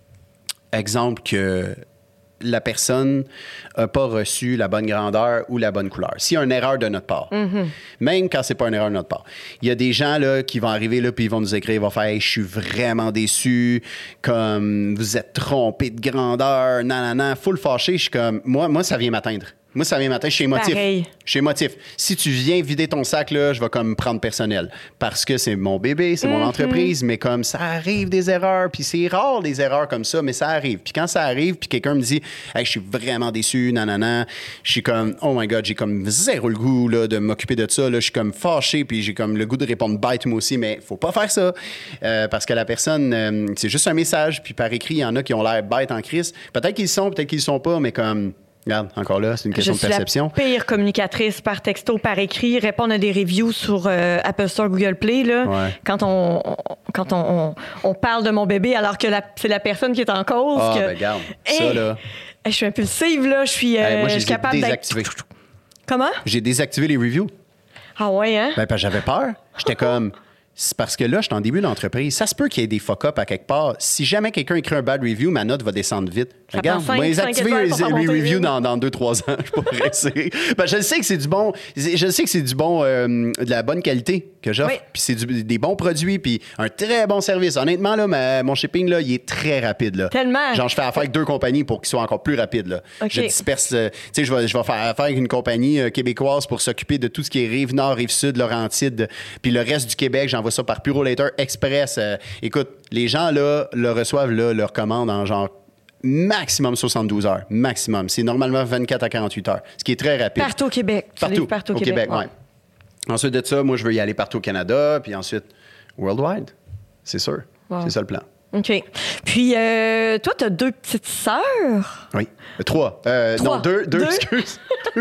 Exemple que la personne n'a pas reçu la bonne grandeur ou la bonne couleur. S'il y a une erreur de notre part, mm-hmm. même quand c'est pas une erreur de notre part, il y a des gens là, qui vont arriver là puis ils vont nous écrire, ils vont faire hey, « je suis vraiment déçu, comme vous êtes trompé de grandeur, nanana », full fâché. Je suis comme, moi, moi, ça vient m'atteindre. Moi, ça vient matin, je suis émotif. Pareil. Je suis émotif. Si tu viens vider ton sac, là, je vais comme prendre personnel. Parce que c'est mon bébé, c'est mm-hmm. mon entreprise, mais comme ça arrive des erreurs, puis c'est rare des erreurs comme ça, mais ça arrive. Puis quand ça arrive, puis quelqu'un me dit « Hey, je suis vraiment déçu, nanana », je suis comme « Oh my God, j'ai comme zéro le goût là, de m'occuper de ça. » Là, je suis comme fâché, puis j'ai comme le goût de répondre « Bite, moi aussi », mais faut pas faire ça. Euh, parce que la personne, euh, c'est juste un message, puis par écrit, il y en a qui ont l'air bête en crise. Peut-être qu'ils sont, peut-être qu'ils le sont pas, mais comme... Regarde, encore là, c'est une question de perception. Je suis la pire communicatrice par texto, par écrit, répondre à des reviews sur euh, Apple Store, Google Play, là, ouais. quand, on, on, quand on, on, on parle de mon bébé alors que la, c'est la personne qui est en cause. Ah, que... ben regarde, hey, ça, là... Hey, je suis impulsive, là, je suis, euh, hey, moi, je suis capable d'être... désactivé. Comment? J'ai désactivé les reviews. Ah ouais, hein? Ben, parce que j'avais peur. J'étais comme... C'est parce que là, je suis en début d'entreprise. Ça se peut qu'il y ait des fuck-up à quelque part. Si jamais quelqu'un écrit un bad review, ma note va descendre vite. Ça Regarde, moi, les activer les, les reviews dans, dans deux trois ans. Je suis pas pressé. Ben, je sais que c'est du bon... Je sais que c'est du bon... Euh, de la bonne qualité que j'offre. Oui. Puis c'est du, des bons produits, puis un très bon service. Honnêtement, là, ma, mon shipping, là, il est très rapide. Là. Tellement. Genre, je fais affaire avec deux compagnies pour qu'ils soient encore plus rapides. Là. Okay. Je disperse... Euh, tu sais, je vais, je vais faire affaire avec une compagnie euh, québécoise pour s'occuper de tout ce qui est Rive-Nord, Rive-Sud, Laurentides. Puis le reste du Québec, j'envoie ça par Purolator Express. Euh, écoute, les gens, là, le reçoivent, là, leur commande en genre maximum soixante-douze heures. Maximum. C'est normalement vingt-quatre à quarante-huit heures, ce qui est très rapide. Partout au Québec. Partout, partout au Québec, oui. Ouais. Ensuite de ça, moi, je veux y aller partout au Canada, puis ensuite, worldwide. C'est sûr. Wow. C'est ça le plan. OK. Puis, euh, toi, tu as deux petites sœurs? Oui. Euh, trois. Euh, trois. Non, deux, deux, deux? excuse.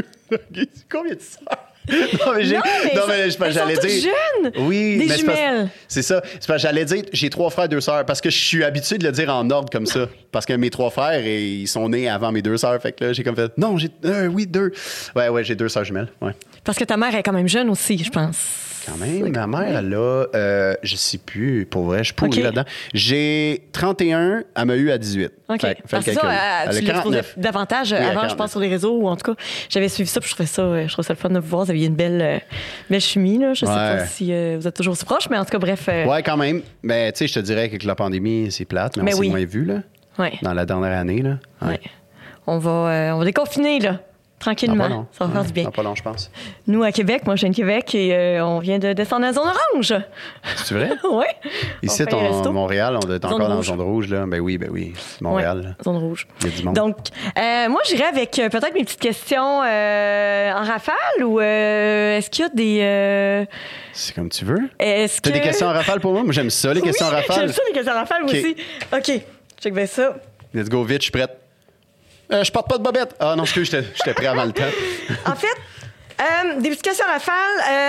Combien de sœurs? Non, mais, j'ai, non, mais, non, mais elles je, j'allais sont dire. Jeunes. Oui, des mais jumelles. C'est, c'est ça. C'est parce que j'allais dire, j'ai trois frères, deux sœurs, parce que je suis habitué de le dire en ordre comme ça. Parce que mes trois frères, ils sont nés avant mes deux sœurs. Fait que là, j'ai comme fait, non, j'ai, euh, oui, deux. Ouais, ouais, j'ai deux sœurs jumelles. Ouais. Parce que ta mère est quand même jeune aussi, je pense. Quand même, ma mère, elle a, euh, je sais plus, pour vrai, je suis pourri okay. là-dedans. J'ai trente et un, elle m'a eu à dix-huit. OK. Fait, Parce que ça, elle, tu l'exposais davantage oui, avant, je pense, sur les réseaux, ou en tout cas, j'avais suivi ça, puis je trouvais ça, je trouvais ça le fun de vous voir. Vous aviez une belle, euh, belle chimie, là. Je ouais. sais pas si euh, vous êtes toujours si proches, mais en tout cas, bref. Euh... Ouais, quand même. Mais tu sais, je te dirais que la pandémie, c'est plate, mais, mais on oui. s'est moins vu, là. Ouais. Dans la dernière année, là. Ouais. ouais. On va, euh, on va déconfiner, là. Tranquillement. Non, ça va faire du bien. Non, pas long, je pense. Nous, à Québec, moi, je viens de Québec et euh, on vient de descendre à la zone orange. C'est vrai? Oui. Ici, ton, Montréal, on est encore dans la zone rouge. Là. Ben oui, ben oui. Montréal. Ouais, zone rouge. Il y a du monde. Donc, euh, moi, j'irais avec euh, peut-être mes petites questions euh, en rafale ou euh, est-ce qu'il y a des... Euh... C'est comme tu veux. Est-ce T'as que... des questions en rafale pour moi? Moi, j'aime ça, les questions oui, en rafale. J'aime ça, les questions en rafale, moi okay. aussi. OK. Check bien ça. Let's go vite, je suis prête. Euh, je porte pas de bobette. Ah non, excuse, j'étais, j'étais prêt avant le temps. En fait, euh, des petites questions à rafale.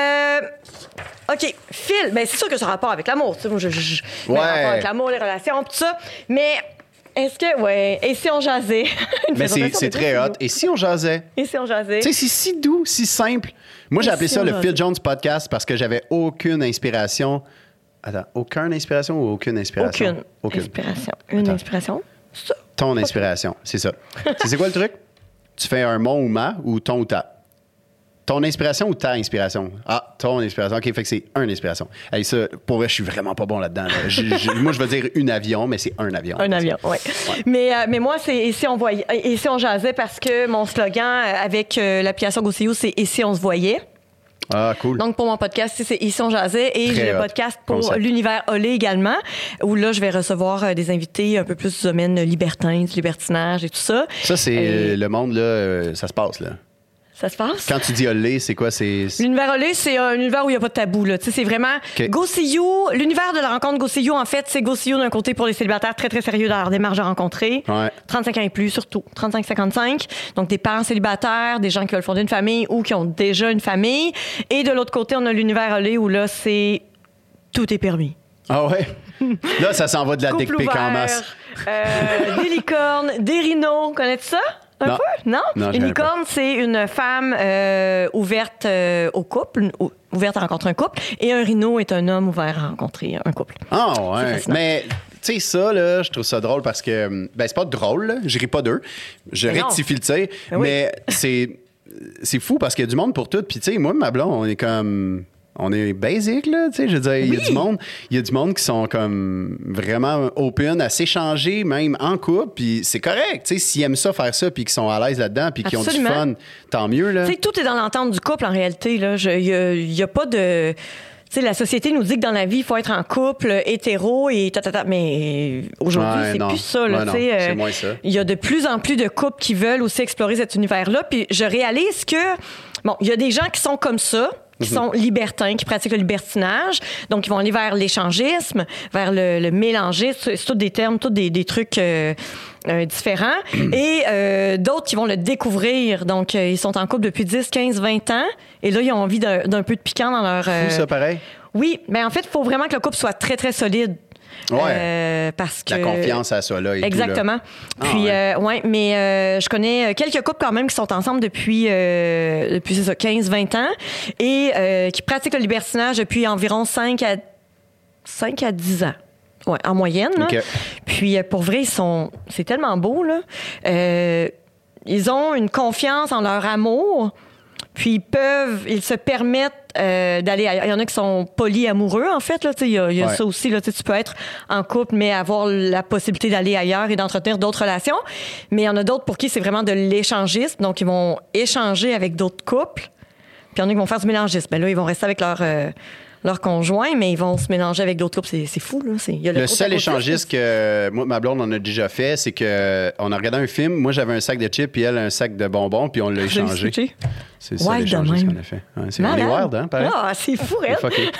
Euh, OK, Phil, ben c'est sûr que ça a rapport avec l'amour. Tu sais, moi, je, je, je ouais. rapport avec l'amour, les relations, tout ça. Mais est-ce que, ouais, et si on jasait? Mais c'est, c'est très hot. Et si on jasait? Et si on jasait? Tu sais, c'est si doux, si simple. Moi, j'ai et appelé si ça le jasait? Phil Jones podcast parce que j'avais aucune inspiration. Attends, aucune inspiration ou aucune inspiration? Aucune, aucune. inspiration. Une Attends. inspiration? Ça. Ton inspiration, c'est ça. c'est, c'est quoi le truc? Tu fais un mon ou ma ou ton ou ta? Ton inspiration ou ta inspiration? Ah, ton inspiration. OK, fait que c'est une inspiration. Hey, ça, pour vrai, je suis vraiment pas bon là-dedans. Là. Je, je, moi, je veux dire une avion, mais c'est un avion. Un avion, oui. Ouais. Mais, euh, mais moi, c'est « Et si on voyait ». Et si on jasait parce que mon slogan avec euh, l'application GoSeeYou, c'est « Et si on se voyait ». Ah, cool. Donc, pour mon podcast, c'est Ici on jasait. Et Très j'ai le podcast pour concept. L'univers Olé également, où là, je vais recevoir des invités un peu plus du domaine libertin, du libertinage et tout ça. Ça, c'est et... le monde, là, ça se passe, là. Ça se passe? Quand tu dis Olé, c'est quoi? C'est... L'univers Olé, c'est un univers où il n'y a pas de tabou. Là. C'est vraiment okay. GoSeeYou. L'univers de la rencontre GoSeeYou, en fait, c'est GoSeeYou d'un côté pour les célibataires très, très sérieux dans leur démarche de rencontrer. Ouais. trente-cinq ans et plus, surtout. trente-cinq à cinquante-cinq. Donc, des parents célibataires, des gens qui veulent fonder une famille ou qui ont déjà une famille. Et de l'autre côté, on a l'univers Olé où là, c'est tout est permis. Ah ouais? Là, ça s'en va de la dick pic en masse. Euh, des licornes, des rhinos. Connais-tu ça? Un non. peu? Non? non une licorne, c'est une femme euh, ouverte euh, au couple, ou, ouverte à rencontrer un couple, et un rhino est un homme ouvert à rencontrer un couple. Ah oh, ouais. Mais tu sais, ça, là, je trouve ça drôle parce que, ben, c'est pas drôle, là. Je ris pas d'eux. Je mais rectifie non. le tir. Mais, mais oui. c'est, c'est fou parce qu'il y a du monde pour tout. Puis, tu sais, moi, ma blonde, on est comme. On est basic, là, tu sais, je veux dire, il oui. y a du monde, il y a du monde qui sont comme vraiment open à s'échanger, même en couple, puis c'est correct, tu sais, s'ils aiment ça, faire ça, puis qu'ils sont à l'aise là-dedans, puis qu'ils ont du fun, tant mieux, là. Tu sais, tout est dans l'entente du couple, en réalité, là, il y, y a pas de... Tu sais, la société nous dit que dans la vie, il faut être en couple, hétéro et tatata, mais aujourd'hui, ouais, c'est non. plus ça, là, ouais, tu sais. C'est moins ça. Il y a de plus en plus de couples qui veulent aussi explorer cet univers-là, puis je réalise que, bon, il y a des gens qui sont comme ça, qui sont libertins, qui pratiquent le libertinage. Donc, ils vont aller vers l'échangisme, vers le, le mélangisme. C'est tous des termes, tous des, des trucs euh, euh, différents. Et euh, d'autres qui vont le découvrir. Donc, euh, ils sont en couple depuis dix, quinze, vingt ans. Et là, ils ont envie d'un, d'un peu de piquant dans leur... Euh... Fou, ça, pareil? Oui. Mais en fait, il faut vraiment que le couple soit très, très solide. Ouais. Euh, parce que... La confiance à ça, là. Et exactement. Tout, là. Puis, ah, ouais. Euh, ouais, mais euh, je connais quelques couples quand même qui sont ensemble depuis, euh, depuis c'est ça, quinze, vingt ans et euh, qui pratiquent le libertinage depuis environ cinq à dix ans. Ouais, en moyenne. Là. Okay. Puis, euh, pour vrai, ils sont... c'est tellement beau, là. Euh, ils ont une confiance en leur amour. Puis ils peuvent, ils se permettent euh, d'aller ailleurs. Il y en a qui sont polyamoureux, en fait. Il y a, y a ouais. ça aussi. Là, tu peux être en couple, mais avoir la possibilité d'aller ailleurs et d'entretenir d'autres relations. Mais il y en a d'autres pour qui c'est vraiment de l'échangisme. Donc, ils vont échanger avec d'autres couples. Puis il y en a qui vont faire du mélangisme. Ben là, ils vont rester avec leur... Euh, leur conjoint, mais ils vont se mélanger avec d'autres couples. C'est, c'est fou, là. C'est, il y a le le seul échangiste que moi, ma blonde, on a déjà fait, c'est qu'on a regardé un film. Moi, j'avais un sac de chips, puis elle, un sac de bonbons, puis on l'a échangé. C'est ça wild l'échangiste qu'on a fait. Ouais, c'est on est wild, hein, pareil? Ah, c'est fou, elle.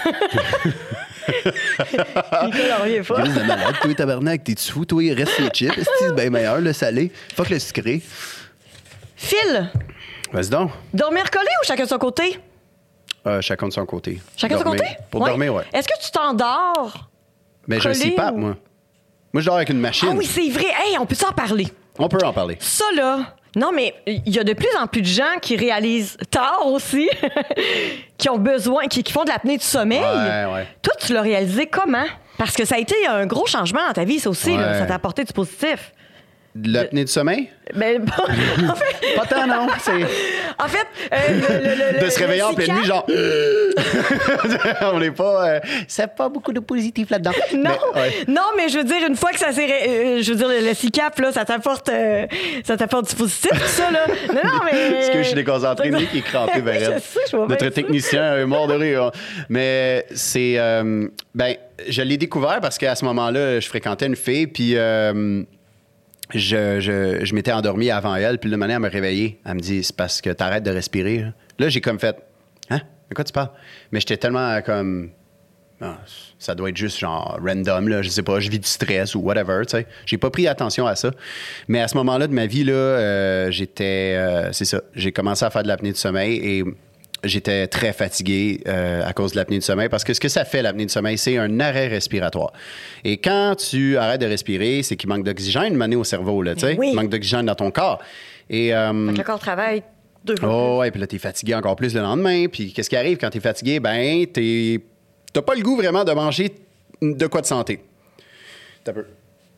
Nicolas, on revient pas. Grise de malade, toi, tabarnak, t'es-tu fou? Toi, il reste les chips. C'est bien meilleur, le salé. Fuck le sucré. Phil. Vas-y donc. Dormir collé ou chacun de son côté? Euh, chacun de son côté. Chacun de son côté? Pour ouais. dormir, oui. Est-ce que tu t'endors? Mais je sais pas, ou... moi. Moi, je dors avec une machine. Ah oui, c'est vrai. Hey, on peut-en parler? On peut en parler. Ça, là... Non, mais il y a de plus en plus de gens qui réalisent tard aussi, qui ont besoin, qui, qui font de l'apnée du sommeil. Ouais, ouais. Toi, tu l'as réalisé comment? Parce que ça a été un gros changement dans ta vie, ça aussi. Ouais. Là, ça t'a apporté du positif. De l'apnée du sommeil? Ben, pas, en fait, pas tant, non. C'est... En fait, euh, le, le, de se réveiller en pleine nuit, genre. On n'est pas. Euh, c'est pas beaucoup de positif là-dedans. Non, mais, ouais. non, mais je veux dire, une fois que ça s'est. Euh, je veux dire, le, le C C A P, là, ça t'apporte, euh, ça t'apporte du positif, tout ça, là. Non, non, mais. Parce que je suis déconcentré, lui qui est crampé, ben, je sais, je vois notre technicien est mort de rire. Mais c'est. Euh, ben, je l'ai découvert parce qu'à ce moment-là, je fréquentais une fille, puis. Euh, Je, je, je m'étais endormi avant elle, puis de manière à me réveiller, elle me dit, c'est parce que t'arrêtes de respirer. Là, là j'ai comme fait, hein? De quoi tu parles? Mais j'étais tellement comme, ah, ça doit être juste genre random, là, je sais pas, je vis du stress ou whatever, tu sais. J'ai pas pris attention à ça. Mais à ce moment-là de ma vie, là, euh, j'étais, euh, c'est ça, j'ai commencé à faire de l'apnée du sommeil et j'étais très fatigué euh, à cause de l'apnée du sommeil parce que ce que ça fait, l'apnée du sommeil, c'est un arrêt respiratoire. Et quand tu arrêtes de respirer, c'est qu'il manque d'oxygène mané au cerveau, là, tu sais. Oui. Il manque d'oxygène dans ton corps. Et, euh, donc, le corps travaille deux fois. Oh, ouais, puis là, t'es fatigué encore plus le lendemain. Puis qu'est-ce qui arrive quand t'es fatigué? Ben, t'es... t'as pas le goût vraiment de manger de quoi de santé. T'as peu.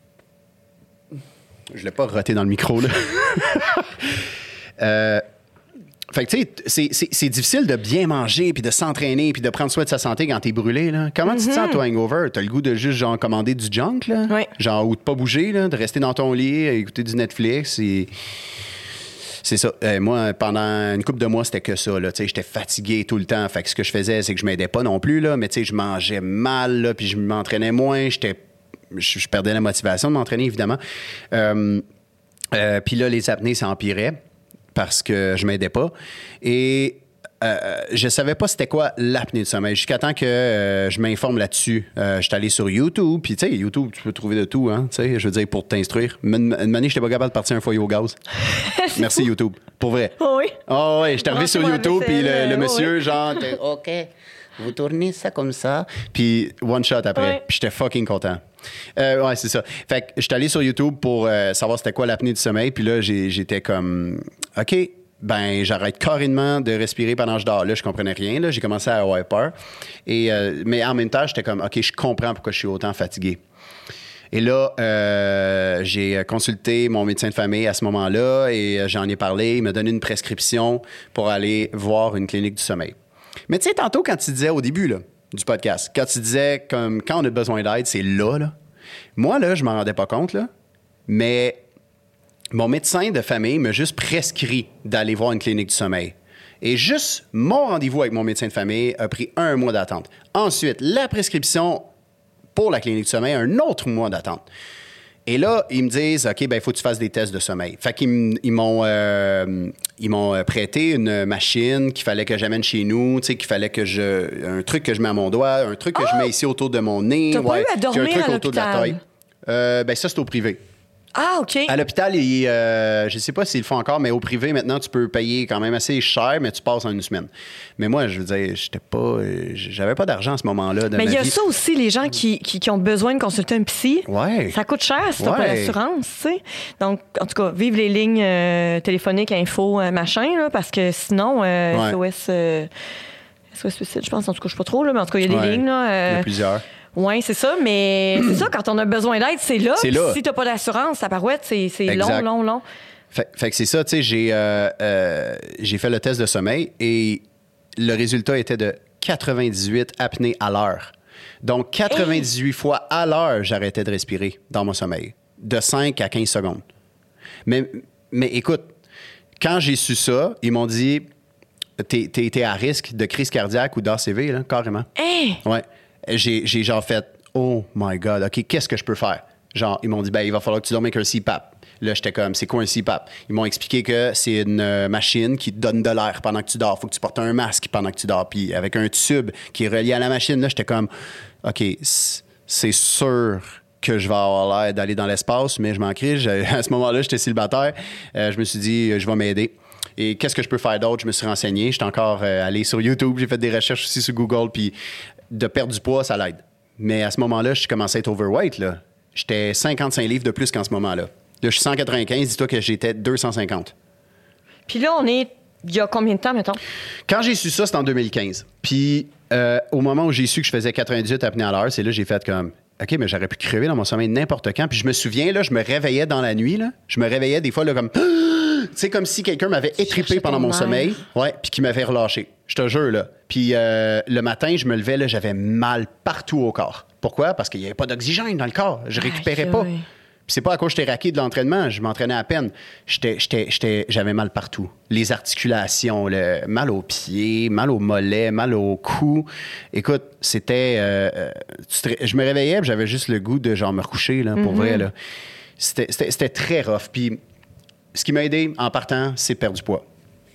Je l'ai pas roté dans le micro, là. euh... Fait que, tu sais, c'est, c'est, c'est difficile de bien manger, puis de s'entraîner, puis de prendre soin de sa santé quand t'es brûlé, là. Comment mm-hmm. tu te sens, toi, hangover? T'as le goût de juste, genre, commander du junk, là? Oui. Genre, ou de pas bouger, là, de rester dans ton lit, écouter du Netflix, et... C'est ça. Euh, moi, pendant une couple de mois, c'était que ça, là. Tu sais, j'étais fatigué tout le temps. Fait que ce que je faisais, c'est que je m'aidais pas non plus, là. Mais, tu sais, je mangeais mal, là, puis je m'entraînais moins. J'étais... Je, je perdais la motivation de m'entraîner, évidemment. Euh... Euh, puis là, les apnées, ça empirait. Parce que je m'aidais pas. Et euh, je savais pas c'était quoi l'apnée du sommeil. Jusqu'à temps que euh, je m'informe là-dessus. Euh, je suis allé sur YouTube. Puis, tu sais, YouTube, tu peux trouver de tout, hein. Tu sais, je veux dire, pour t'instruire. Une année, je n'étais pas capable de partir un foyer au gaz. Merci, fou. YouTube. Pour vrai. Oh oui. Oh, oui. Je suis arrivé sur YouTube. Puis le, le monsieur, oui. genre, OK, vous tournez ça comme ça. Puis, one shot après. Oui. Puis, j'étais fucking content. Euh, ouais, c'est ça. Fait que j'étais allé sur YouTube pour euh, savoir c'était quoi l'apnée du sommeil. Puis là, j'ai, j'étais comme, OK, ben j'arrête carrément de respirer pendant que je dors. Là, je comprenais rien. Là, j'ai commencé à avoir peur. Et, euh, mais en même temps, j'étais comme, OK, je comprends pourquoi je suis autant fatigué. Et là, euh, j'ai consulté mon médecin de famille à ce moment-là et j'en ai parlé. Il m'a donné une prescription pour aller voir une clinique du sommeil. Mais tu sais, tantôt, quand tu disais au début, là, du podcast. Quand tu disais, comme, quand on a besoin d'aide, c'est là, là. Moi, là, je m'en rendais pas compte, là. Mais mon médecin de famille m'a juste prescrit d'aller voir une clinique du sommeil. Et juste mon rendez-vous avec mon médecin de famille a pris un mois d'attente. Ensuite, la prescription pour la clinique du sommeil, un autre mois d'attente. Et là, ils me disent, OK, ben il faut que tu fasses des tests de sommeil. Fait qu'ils ils m'ont, euh, ils m'ont prêté une machine qu'il fallait que j'amène chez nous, tu sais, qu'il fallait que je... Un truc que je mets à mon doigt, un truc que oh! je mets ici autour de mon nez. T'as pas ouais, eu à dormir un truc à autour de la taille. Euh, ben ça, c'est au privé. Ah, OK. À l'hôpital, il, euh, je sais pas s'ils le font encore, mais au privé, maintenant, tu peux payer quand même assez cher, mais tu passes en une semaine. Mais moi, je veux dire, j'étais pas, j'avais pas d'argent à ce moment-là de mais ma il y a vie. ça aussi, les gens qui, qui, qui ont besoin de consulter un psy. Ouais. Ça coûte cher si t'as ouais. pas d'assurance, tu sais. Donc, en tout cas, vive les lignes euh, téléphoniques, info, euh, machin, là, parce que sinon, euh, ouais. S O S... Euh, S O S suicide, je pense. En tout cas, je sais pas trop, là, mais en tout cas, il y a des ouais. lignes, là. Euh, il y a plusieurs. Oui, c'est ça, mais c'est ça, quand on a besoin d'aide, c'est là. C'est là. Si t'as pas d'assurance, ta parouette, c'est, c'est long, long, long. Fait, fait que c'est ça, tu sais, j'ai, euh, euh, j'ai fait le test de sommeil et le résultat était de quatre-vingt-dix-huit apnées à l'heure. Donc, quatre-vingt-dix-huit hey. fois à l'heure, j'arrêtais de respirer dans mon sommeil, de cinq à quinze secondes. Mais, mais écoute, quand j'ai su ça, ils m'ont dit, t'es, t'es, t'es à risque de crise cardiaque ou d'A C V, là, carrément. Hey. Ouais. J'ai, j'ai genre fait « Oh my God, OK, qu'est-ce que je peux faire? » Genre, ils m'ont dit « Ben, il va falloir que tu dormes avec un C PAP. » Là, j'étais comme « C'est quoi un C PAP? » Ils m'ont expliqué que c'est une euh, machine qui te donne de l'air pendant que tu dors. Faut que tu portes un masque pendant que tu dors. Puis avec un tube qui est relié à la machine, là, j'étais comme « OK, c'est sûr que je vais avoir l'air d'aller dans l'espace, mais je m'en crie. » À ce moment-là, j'étais célibataire. Euh, je me suis dit « Je vais m'aider. » Et qu'est-ce que je peux faire d'autre? Je me suis renseigné. J'étais encore euh, allé sur YouTube. J'ai fait des recherches aussi sur Google. Puis de perdre du poids, ça l'aide. Mais à ce moment-là, je commençais à être overweight, là. J'étais cinquante-cinq livres de plus qu'en ce moment-là. Là, je suis cent quatre-vingt-quinze. Dis-toi que j'étais deux cent cinquante. Puis là, on est... Il y a combien de temps, mettons? Quand j'ai su ça, c'était en deux mille quinze. Puis euh, au moment où j'ai su que je faisais quatre-vingt-dix-huit apnées à l'heure, c'est là que j'ai fait comme... OK, mais j'aurais pu crever dans mon sommeil n'importe quand. Puis je me souviens, là, je me réveillais dans la nuit, là. Je me réveillais des fois, là, comme... Tu sais, comme si quelqu'un m'avait étrippé pendant mon sommeil. Ouais, puis qui m'avait relâché. Je te jure, là. Puis euh, le matin, je me levais, là, j'avais mal partout au corps. Pourquoi? Parce qu'il n'y avait pas d'oxygène dans le corps. Je récupérais pas. Puis c'est pas à cause que j'étais raqué de l'entraînement. Je m'entraînais à peine. J'étais, j'étais, j'étais, j'avais mal partout. Les articulations, le, mal aux pieds, mal aux mollets, mal au cou. Écoute, c'était... Euh, je me réveillais, puis j'avais juste le goût de genre me recoucher, là, pour mm-hmm. vrai. Là. C'était, c'était, c'était très rough. Puis ce qui m'a aidé en partant, c'est de perdre du poids.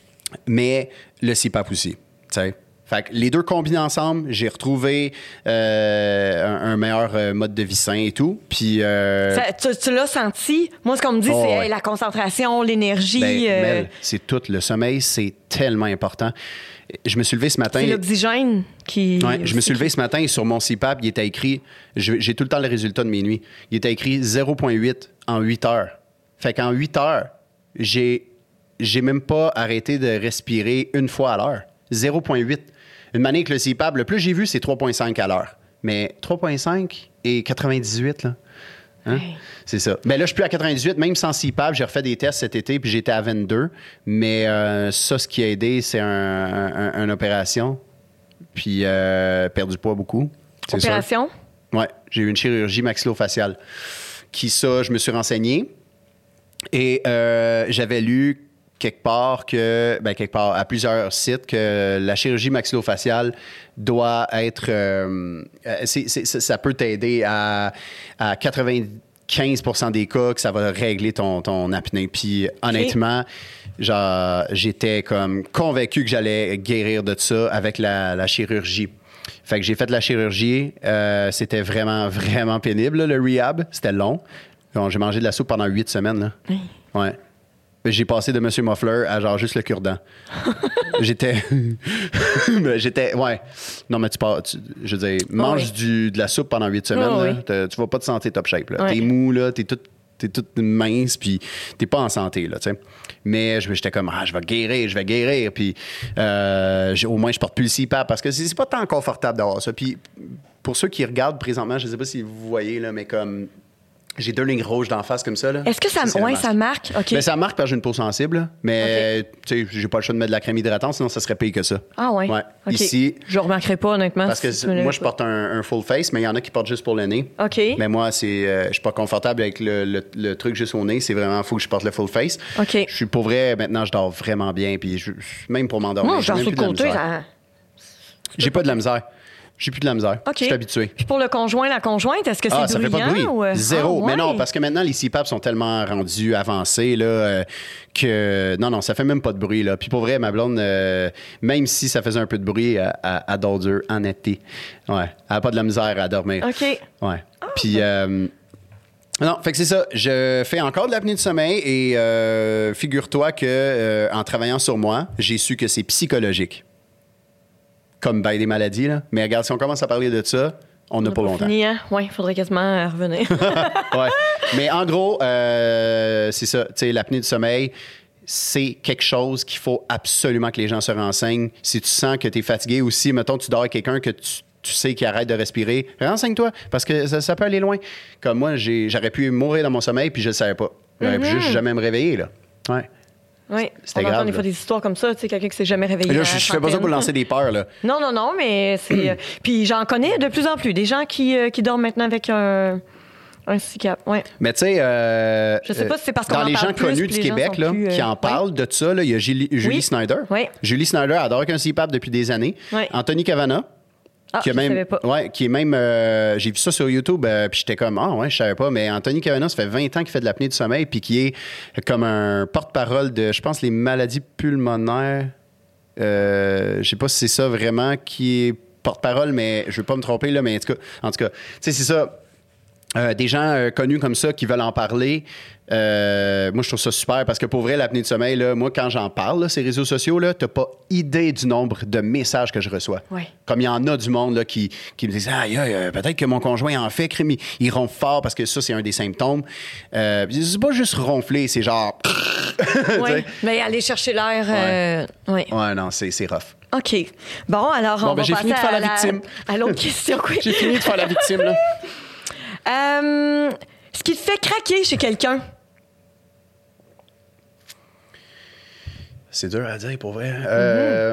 Mais le C PAP aussi, tu sais. Fait que les deux combinés ensemble, j'ai retrouvé euh, un, un meilleur euh, mode de vie sain et tout. Puis euh... ça, tu, tu l'as senti? Moi, ce qu'on me dit, oh, c'est ouais. hey, la concentration, l'énergie. Ben, euh... Mel, c'est tout. Le sommeil, c'est tellement important. Je me suis levé ce matin. C'est l'oxygène qui. Ouais, je me suis levé ce matin et sur mon C PAP, il était écrit. J'ai tout le temps le résultat de mes nuits. Il était écrit zéro virgule huit en huit heures. Fait qu'en huit heures, j'ai, j'ai même pas arrêté de respirer une fois à l'heure. zéro virgule huit. Une manière que le C PAP, le plus j'ai vu, c'est trois virgule cinq à l'heure. Mais trois virgule cinq et quatre-vingt-dix-huit, là. Hein? Hey. C'est ça. Mais là, je suis plus à quatre-vingt-dix-huit, même sans C PAP. J'ai refait des tests cet été, puis j'étais à vingt-deux. Mais euh, ça, ce qui a aidé, c'est un, un, un, une opération. Puis euh, perdu du poids beaucoup. Opération? Oui, j'ai eu une chirurgie maxillofaciale. Qui, ça, je me suis renseigné. Et euh, j'avais lu quelque part que, ben quelque part, à plusieurs sites, que la chirurgie maxillofaciale doit être... Euh, c'est, c'est, ça peut t'aider à, à quatre-vingt-quinze pour cent des cas que ça va régler ton, ton apnée. Puis honnêtement, okay. genre, j'étais comme convaincu que j'allais guérir de ça avec la, la chirurgie. Fait que j'ai fait la chirurgie. Euh, c'était vraiment, vraiment pénible, là, le rehab. C'était long. Bon, j'ai mangé de la soupe pendant huit semaines. Là. Oui. Ouais. J'ai passé de Monsieur Muffler à genre juste le cure-dent. j'étais... j'étais... Ouais. Non, mais tu pars... Tu, je veux dire, mange oh, oui. du, de la soupe pendant huit semaines. Oh, là, oui. Tu vas pas te sentir top shape. Là. Oui. T'es mou, là. T'es toute, t'es toute mince, puis t'es pas en santé, là, tu sais. Mais j'étais comme, ah, je vais guérir, je vais guérir. Puis euh, au moins, je porte plus le C PAP parce que c'est, c'est pas tant confortable d'avoir ça. Puis pour ceux qui regardent présentement, je sais pas si vous voyez, là, mais comme... J'ai deux lignes rouges d'en face comme ça. Là. Est-ce que ça, ouais, ça marque? OK. Ben, ça marque parce que j'ai une peau sensible. Là. Mais okay. tu sais, j'ai pas le choix de mettre de la crème hydratante, sinon ça serait pire que ça. Ah ouais? Ouais. Okay. Ici... Je remarquerai pas, honnêtement. Parce que si moi, je porte un, un full face, mais il y en a qui portent juste pour le nez. OK. Mais moi, c'est, euh, je suis pas confortable avec le, le, le truc juste au nez. C'est vraiment fou que je porte le full face. OK. Je suis pour vrai, maintenant, je dors vraiment bien. Puis je, même pour m'endormir, moi, j'ai même plus de la misère. Ça... J'ai pas de la misère. J'ai plus de la misère. Okay. Je suis habitué. Puis pour le conjoint, la conjointe, est-ce que c'est ah, bruyant? Ça fait pas de bruit. Ou... Zéro. Ah, ouais. Mais non, parce que maintenant, les C PAP sont tellement rendus avancés là, euh, que... Non, non, ça fait même pas de bruit. Là. Puis pour vrai, ma blonde, euh, même si ça faisait un peu de bruit, elle, elle, elle dort dur en été. Ouais. Elle n'a pas de la misère à dormir. OK. Ouais. Ah, Puis... Euh, non, fait que c'est ça. Je fais encore de l'apnée du sommeil et euh, figure-toi que euh, en travaillant sur moi, j'ai su que c'est psychologique. Comme ben des maladies, là. Mais regarde, si on commence à parler de ça, on n'a pas, pas longtemps. Fini, hein? Oui, il faudrait quasiment revenir. ouais. Mais en gros, euh, c'est ça. Tu sais, l'apnée du sommeil, c'est quelque chose qu'il faut absolument que les gens se renseignent. Si tu sens que tu es fatigué ou si, mettons, tu dors avec quelqu'un que tu, tu sais qui arrête de respirer, renseigne-toi, parce que ça, ça peut aller loin. Comme moi, j'ai, j'aurais pu mourir dans mon sommeil, puis je ne le savais pas. J'aurais mm-hmm. pu juste jamais me réveiller, là. Ouais. Oui, c'était grave. Des fois des histoires comme ça, tu sais, quelqu'un qui s'est jamais réveillé. Là, je, je fais pas ça pour lancer des peurs, là. Non, non, non, mais c'est. euh, puis j'en connais de plus en plus, des gens qui, euh, qui dorment maintenant avec un. Un C PAP, ouais. Mais tu sais, euh, je sais pas si c'est parce qu'on dans en les parle gens plus, connus du Québec là, plus, euh, qui en parlent ouais. de ça, là, il y a Julie, Julie oui. Snyder. Oui. Julie Snyder adore un C PAP depuis des années. Oui. Anthony Cavana. Ah, qui, a je même, savais pas. Ouais, qui est même. Euh, j'ai vu ça sur YouTube, euh, puis j'étais comme, ah ouais, je savais pas. Mais Anthony Cavana, ça fait vingt ans qu'il fait de l'apnée du sommeil, puis qui est comme un porte-parole de, je pense, les maladies pulmonaires. Euh, je sais pas si c'est ça vraiment qui est porte-parole, mais je veux pas me tromper, là, mais en tout cas, en tout cas, tu sais, c'est ça. Euh, des gens euh, connus comme ça qui veulent en parler, euh, moi je trouve ça super parce que pour vrai l'apnée du sommeil, là, moi quand j'en parle, là, ces réseaux sociaux, là, t'as pas idée du nombre de messages que je reçois. Ouais. Comme il y en a du monde là, qui, qui me disent aïe, aïe, peut-être que mon conjoint en fait, crime, il, il ronfle fort parce que ça c'est un des symptômes. Euh, c'est pas juste ronfler, c'est genre. Oui, mais aller chercher l'air. Euh... Ouais. ouais, ouais, non, c'est, c'est rough. OK. Bon, alors bon, on ben, va j'ai passer fini de faire à, la victime. La... à l'autre question. Oui. J'ai fini de faire la victime là. Euh, ce qui te fait craquer chez quelqu'un. C'est dur à dire, pour vrai. Mm-hmm. Euh,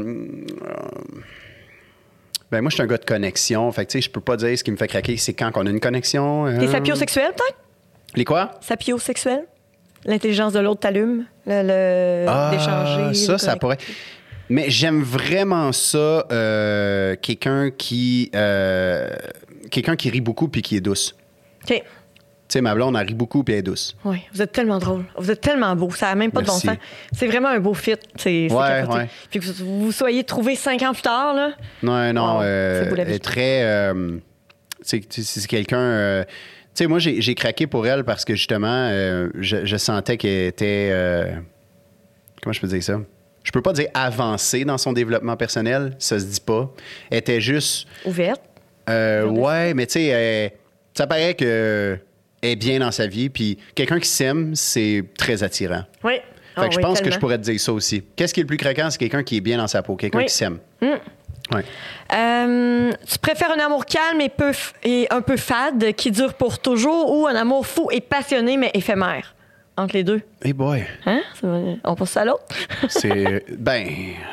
ben moi, je suis un gars de connexion. Fait que, tu sais, je peux pas dire ce qui me fait craquer, c'est quand on a une connexion. Euh... T'es sapiosexuel, peut-être? Les quoi? Sapiosexuel? L'intelligence de l'autre t'allume, le, le ah, d'échanger. Ça, ça pourrait. Mais j'aime vraiment ça, euh, quelqu'un qui euh, quelqu'un qui rit beaucoup puis qui est douce. OK. Tu sais, ma blonde, elle rit beaucoup puis elle est douce. Oui, vous êtes tellement drôle. Vous êtes tellement beau. Ça n'a même pas Merci. de bon sens. C'est vraiment un beau fit. C'est, c'est ouais, ouais. Puis que vous vous soyez trouvés cinq ans plus tard, là. Non, non. Wow, euh, c'est beau la vie. Elle est très... Euh, c'est, c'est quelqu'un... Euh, tu sais, moi, j'ai, j'ai craqué pour elle parce que, justement, euh, je, je sentais qu'elle était... Euh, comment je peux dire ça? Je peux pas dire avancée dans son développement personnel. Ça se dit pas. Elle était juste... Ouverte? Euh, ouais, mais tu sais, ça paraît que... est bien dans sa vie, puis quelqu'un qui s'aime, c'est très attirant. Oui. Fait oh, que je oui, pense tellement. que je pourrais te dire ça aussi. Qu'est-ce qui est le plus craquant? C'est quelqu'un qui est bien dans sa peau, quelqu'un oui. qui s'aime. Mm. Ouais. Euh, tu préfères un amour calme et, peu f- et un peu fade qui dure pour toujours ou un amour fou et passionné mais éphémère? Entre les deux. Hey boy. Hein? On passe ça à l'autre? C'est... Ben...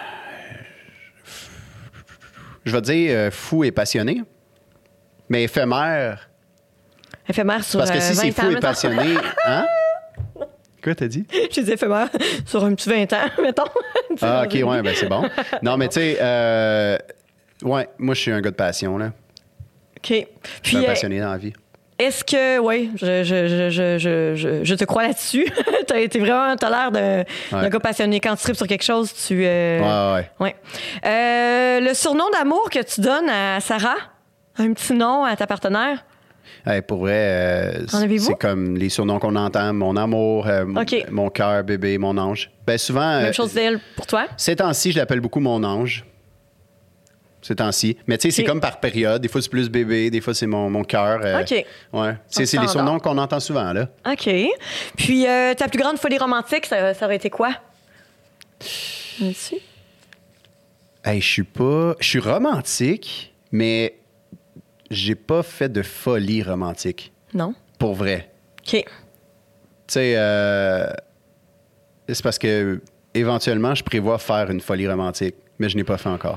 Je vais dire euh, fou et passionné, mais éphémère... Éphémère sur Parce que euh, si c'est vingt fou ans, et mettons. passionné... Hein? Quoi, t'as dit? Je dis éphémère sur un petit vingt ans, mettons. Ah, OK, ouais, ben c'est bon. Non, mais tu sais, euh, ouais, moi, je suis un gars de passion, là. OK. Je suis Puis, un euh, passionné dans la vie. est-ce que, oui, je, je, je, je, je, je, je te crois là-dessus. t'as été vraiment, t'as l'air d'un, Ouais. d'un gars passionné. Quand tu tripes sur quelque chose, tu... Euh, Ouais, ouais. ouais. Euh, le surnom d'amour que tu donnes à Sarah, un petit nom à ta partenaire. Hey, pour vrai, euh, En avez-vous? c'est comme les surnoms qu'on entend, mon amour, euh, m- OK. mon cœur, bébé, mon ange. Ben souvent, Même euh, chose d'elle pour toi. ces temps-ci, je l'appelle beaucoup mon ange. Ces temps-ci. Mais tu sais, c'est OK. comme par période. Des fois, c'est plus bébé, des fois, c'est mon, mon cœur. euh, OK. Ouais. C'est, c'est les standard. surnoms qu'on entend souvent, là. OK. Puis, euh, ta plus grande folie romantique, ça, ça aurait été quoi? Là-dessus? Hey, je suis pas... Je suis romantique, mais j'ai pas fait de folie romantique. Non. Pour vrai. OK. Tu sais, euh, c'est parce que éventuellement, je prévois faire une folie romantique, mais je n'ai pas fait encore.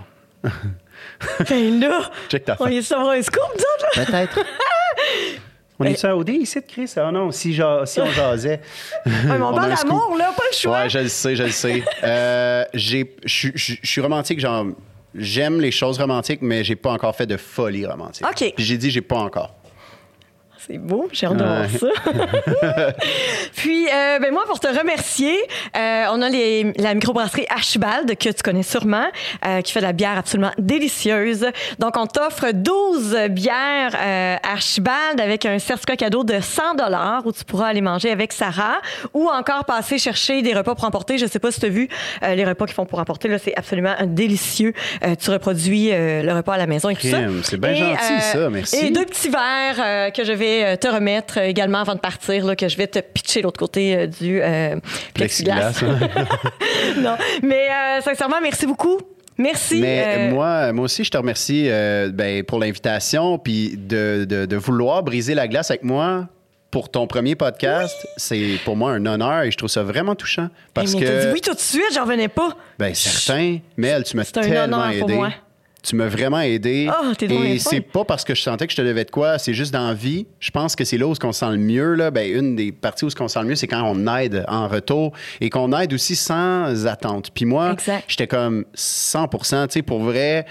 Ben là, Check ta on face. y savoir un scoop, nous autres, là? Peut-être. On est-tu à O D ici de Chris? Ah non, si, ja- si on jasait. Ouais, mais on, On parle a un scoop. d'amour, là, pas le choix. Ouais, je le sais, je le sais. Euh, j'ai- Je suis- je je suis romantique, genre, j'aime les choses romantiques, mais j'ai pas encore fait de folie romantique. OK. Puis j'ai dit, j'ai pas encore. C'est beau, j'ai hâte de voir Ouais. ça. Puis, euh, ben moi, pour te remercier, euh, on a les, la microbrasserie Archibald, que tu connais sûrement, euh, qui fait de la bière absolument délicieuse. Donc, on t'offre douze bières euh, Archibald avec un certificat cadeau de cent dollars où tu pourras aller manger avec Sarah ou encore passer chercher des repas pour emporter. Je sais pas si tu as vu euh, les repas qu'ils font pour emporter. Là, c'est absolument délicieux. Euh, tu reproduis euh, le repas à la maison et tout ça. Crime, c'est bien Et, gentil, euh, ça, merci. Et deux petits verres euh, que je vais euh, te remettre euh, également avant de partir, là, que je vais te pitcher de l'autre côté euh, du euh, plexiglas. Plexiglas. Non, mais euh, sincèrement, merci beaucoup. Merci. Mais euh, moi, moi aussi, je te remercie euh, ben, pour l'invitation, puis de, de, de vouloir briser la glace avec moi pour ton premier podcast. Oui. C'est pour moi un honneur et je trouve ça vraiment touchant. Parce mais que. t'as dit oui tout de suite, j'en revenais pas. Ben, certain. Mel, tu m'as C'est un tellement honneur pour aidé. moi. Tu m'as vraiment aidé. Oh, t'es drôle, et mais c'est pas. pas parce que je sentais que je te devais de quoi, c'est juste dans la vie. Je pense que c'est là où on se sent le mieux. Là. Ben, une des parties où on se sent le mieux, c'est quand on aide en retour et qu'on aide aussi sans attente. Puis moi, Exact. j'étais comme cent pour cent, tu sais, pour vrai.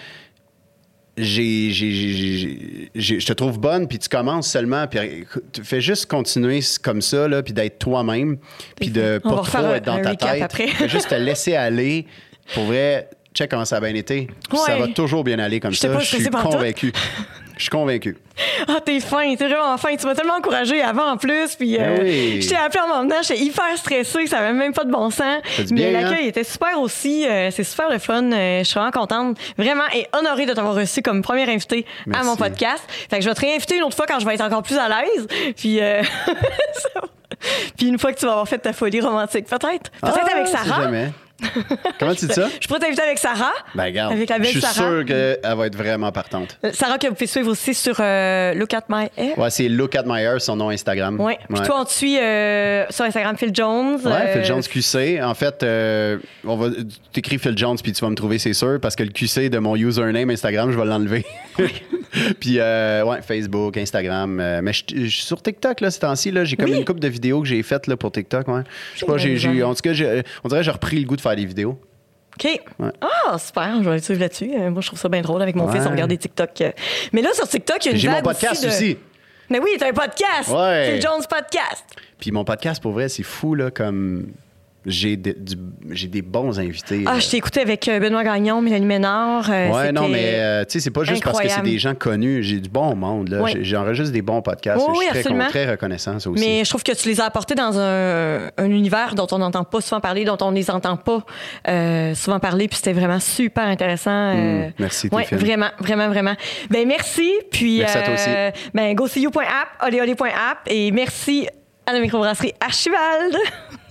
J'ai, j'ai, j'ai, j'ai, j'ai- je te trouve bonne, puis tu commences seulement, puis écoute, tu fais juste continuer comme ça, là, puis d'être toi-même, puis de On va pas refaire trop un- être dans un ta recap tête. après. Fais juste te laisser aller. Pour vrai, check comment ça a bien été. Puis Ça Ouais. va toujours bien aller comme J'étais ça. pas Je suis stressée par tout. convaincu. Je suis convaincu. Ah, t'es fin, t'es vraiment fin. Tu m'as tellement encouragée avant en plus. Puis, euh, Ben oui. je t'ai appelé en même temps, j'étais hyper stressée, ça avait même pas de bon sens. Fait du Mais bien, l'accueil hein? était super aussi. euh, c'est super le fun. Euh, je suis vraiment contente, vraiment, et honorée de t'avoir reçu comme première invitée à Merci. mon podcast. Fait que je vais te réinviter une autre fois quand je vais être encore plus à l'aise. Puis, euh, ça- puis une fois que tu vas avoir fait ta folie romantique, peut-être. Peut-être Ah, avec si Sarah. jamais. Comment tu dis ça? Je pourrais t'inviter avec Sarah. Ben, regarde. Avec la belle je suis Sarah. sûr qu'elle va être vraiment partante. Sarah, que vous pouvez suivre aussi sur euh, Look at My Hair. Ouais, c'est Look at My Hair, son nom Instagram. Oui. Puis ouais. toi, on te suit euh, sur Instagram, Phil Jones. Ouais, euh... Phil Jones Q C. En fait, euh, on va t'écris Phil Jones puis tu vas me trouver, c'est sûr, parce que le Q C de mon username Instagram, je vais l'enlever. Puis, euh, ouais, Facebook, Instagram. Euh, mais je suis sur TikTok, là, ces temps-ci. Là, j'ai comme oui. une couple de vidéos que j'ai faites là, pour TikTok. Ouais. Je sais pas, j'ai, j'ai, en tout cas, j'ai, on dirait que j'ai repris le goût de faire des vidéos. OK. Ouais. Ah, super. Je vais aller suivre là-dessus. Euh, moi, je trouve ça bien drôle avec mon ouais. fils. On regarde des TikTok. Mais là, sur TikTok, il y a une j'ai vague mon podcast aussi. De... aussi. Mais oui, t'as un podcast. Ouais. Phil Jones Podcast. Puis mon podcast, pour vrai, c'est fou, là, comme... J'ai, de, du, j'ai des bons invités. Ah, euh... je t'ai écouté avec Benoît Gagnon, Mélanie Ménard. Euh, ouais, non, mais euh, tu sais, c'est pas juste incroyable. Parce que c'est des gens connus. J'ai du bon monde. Là. Oui. J'enregistre des bons podcasts. Oui, je suis oui, très, con, très reconnaissant, ça aussi. Mais je trouve que tu les as apportés dans un, un univers dont on n'entend pas souvent parler, dont on ne les entend pas euh, souvent parler. Puis c'était vraiment super intéressant. Euh, mmh, merci, ouais, vraiment, vraiment, vraiment. Ben merci. Puis, merci à toi aussi. Euh, ben, go see you point app, olé olé point app. Et merci à la microbrasserie Archibald.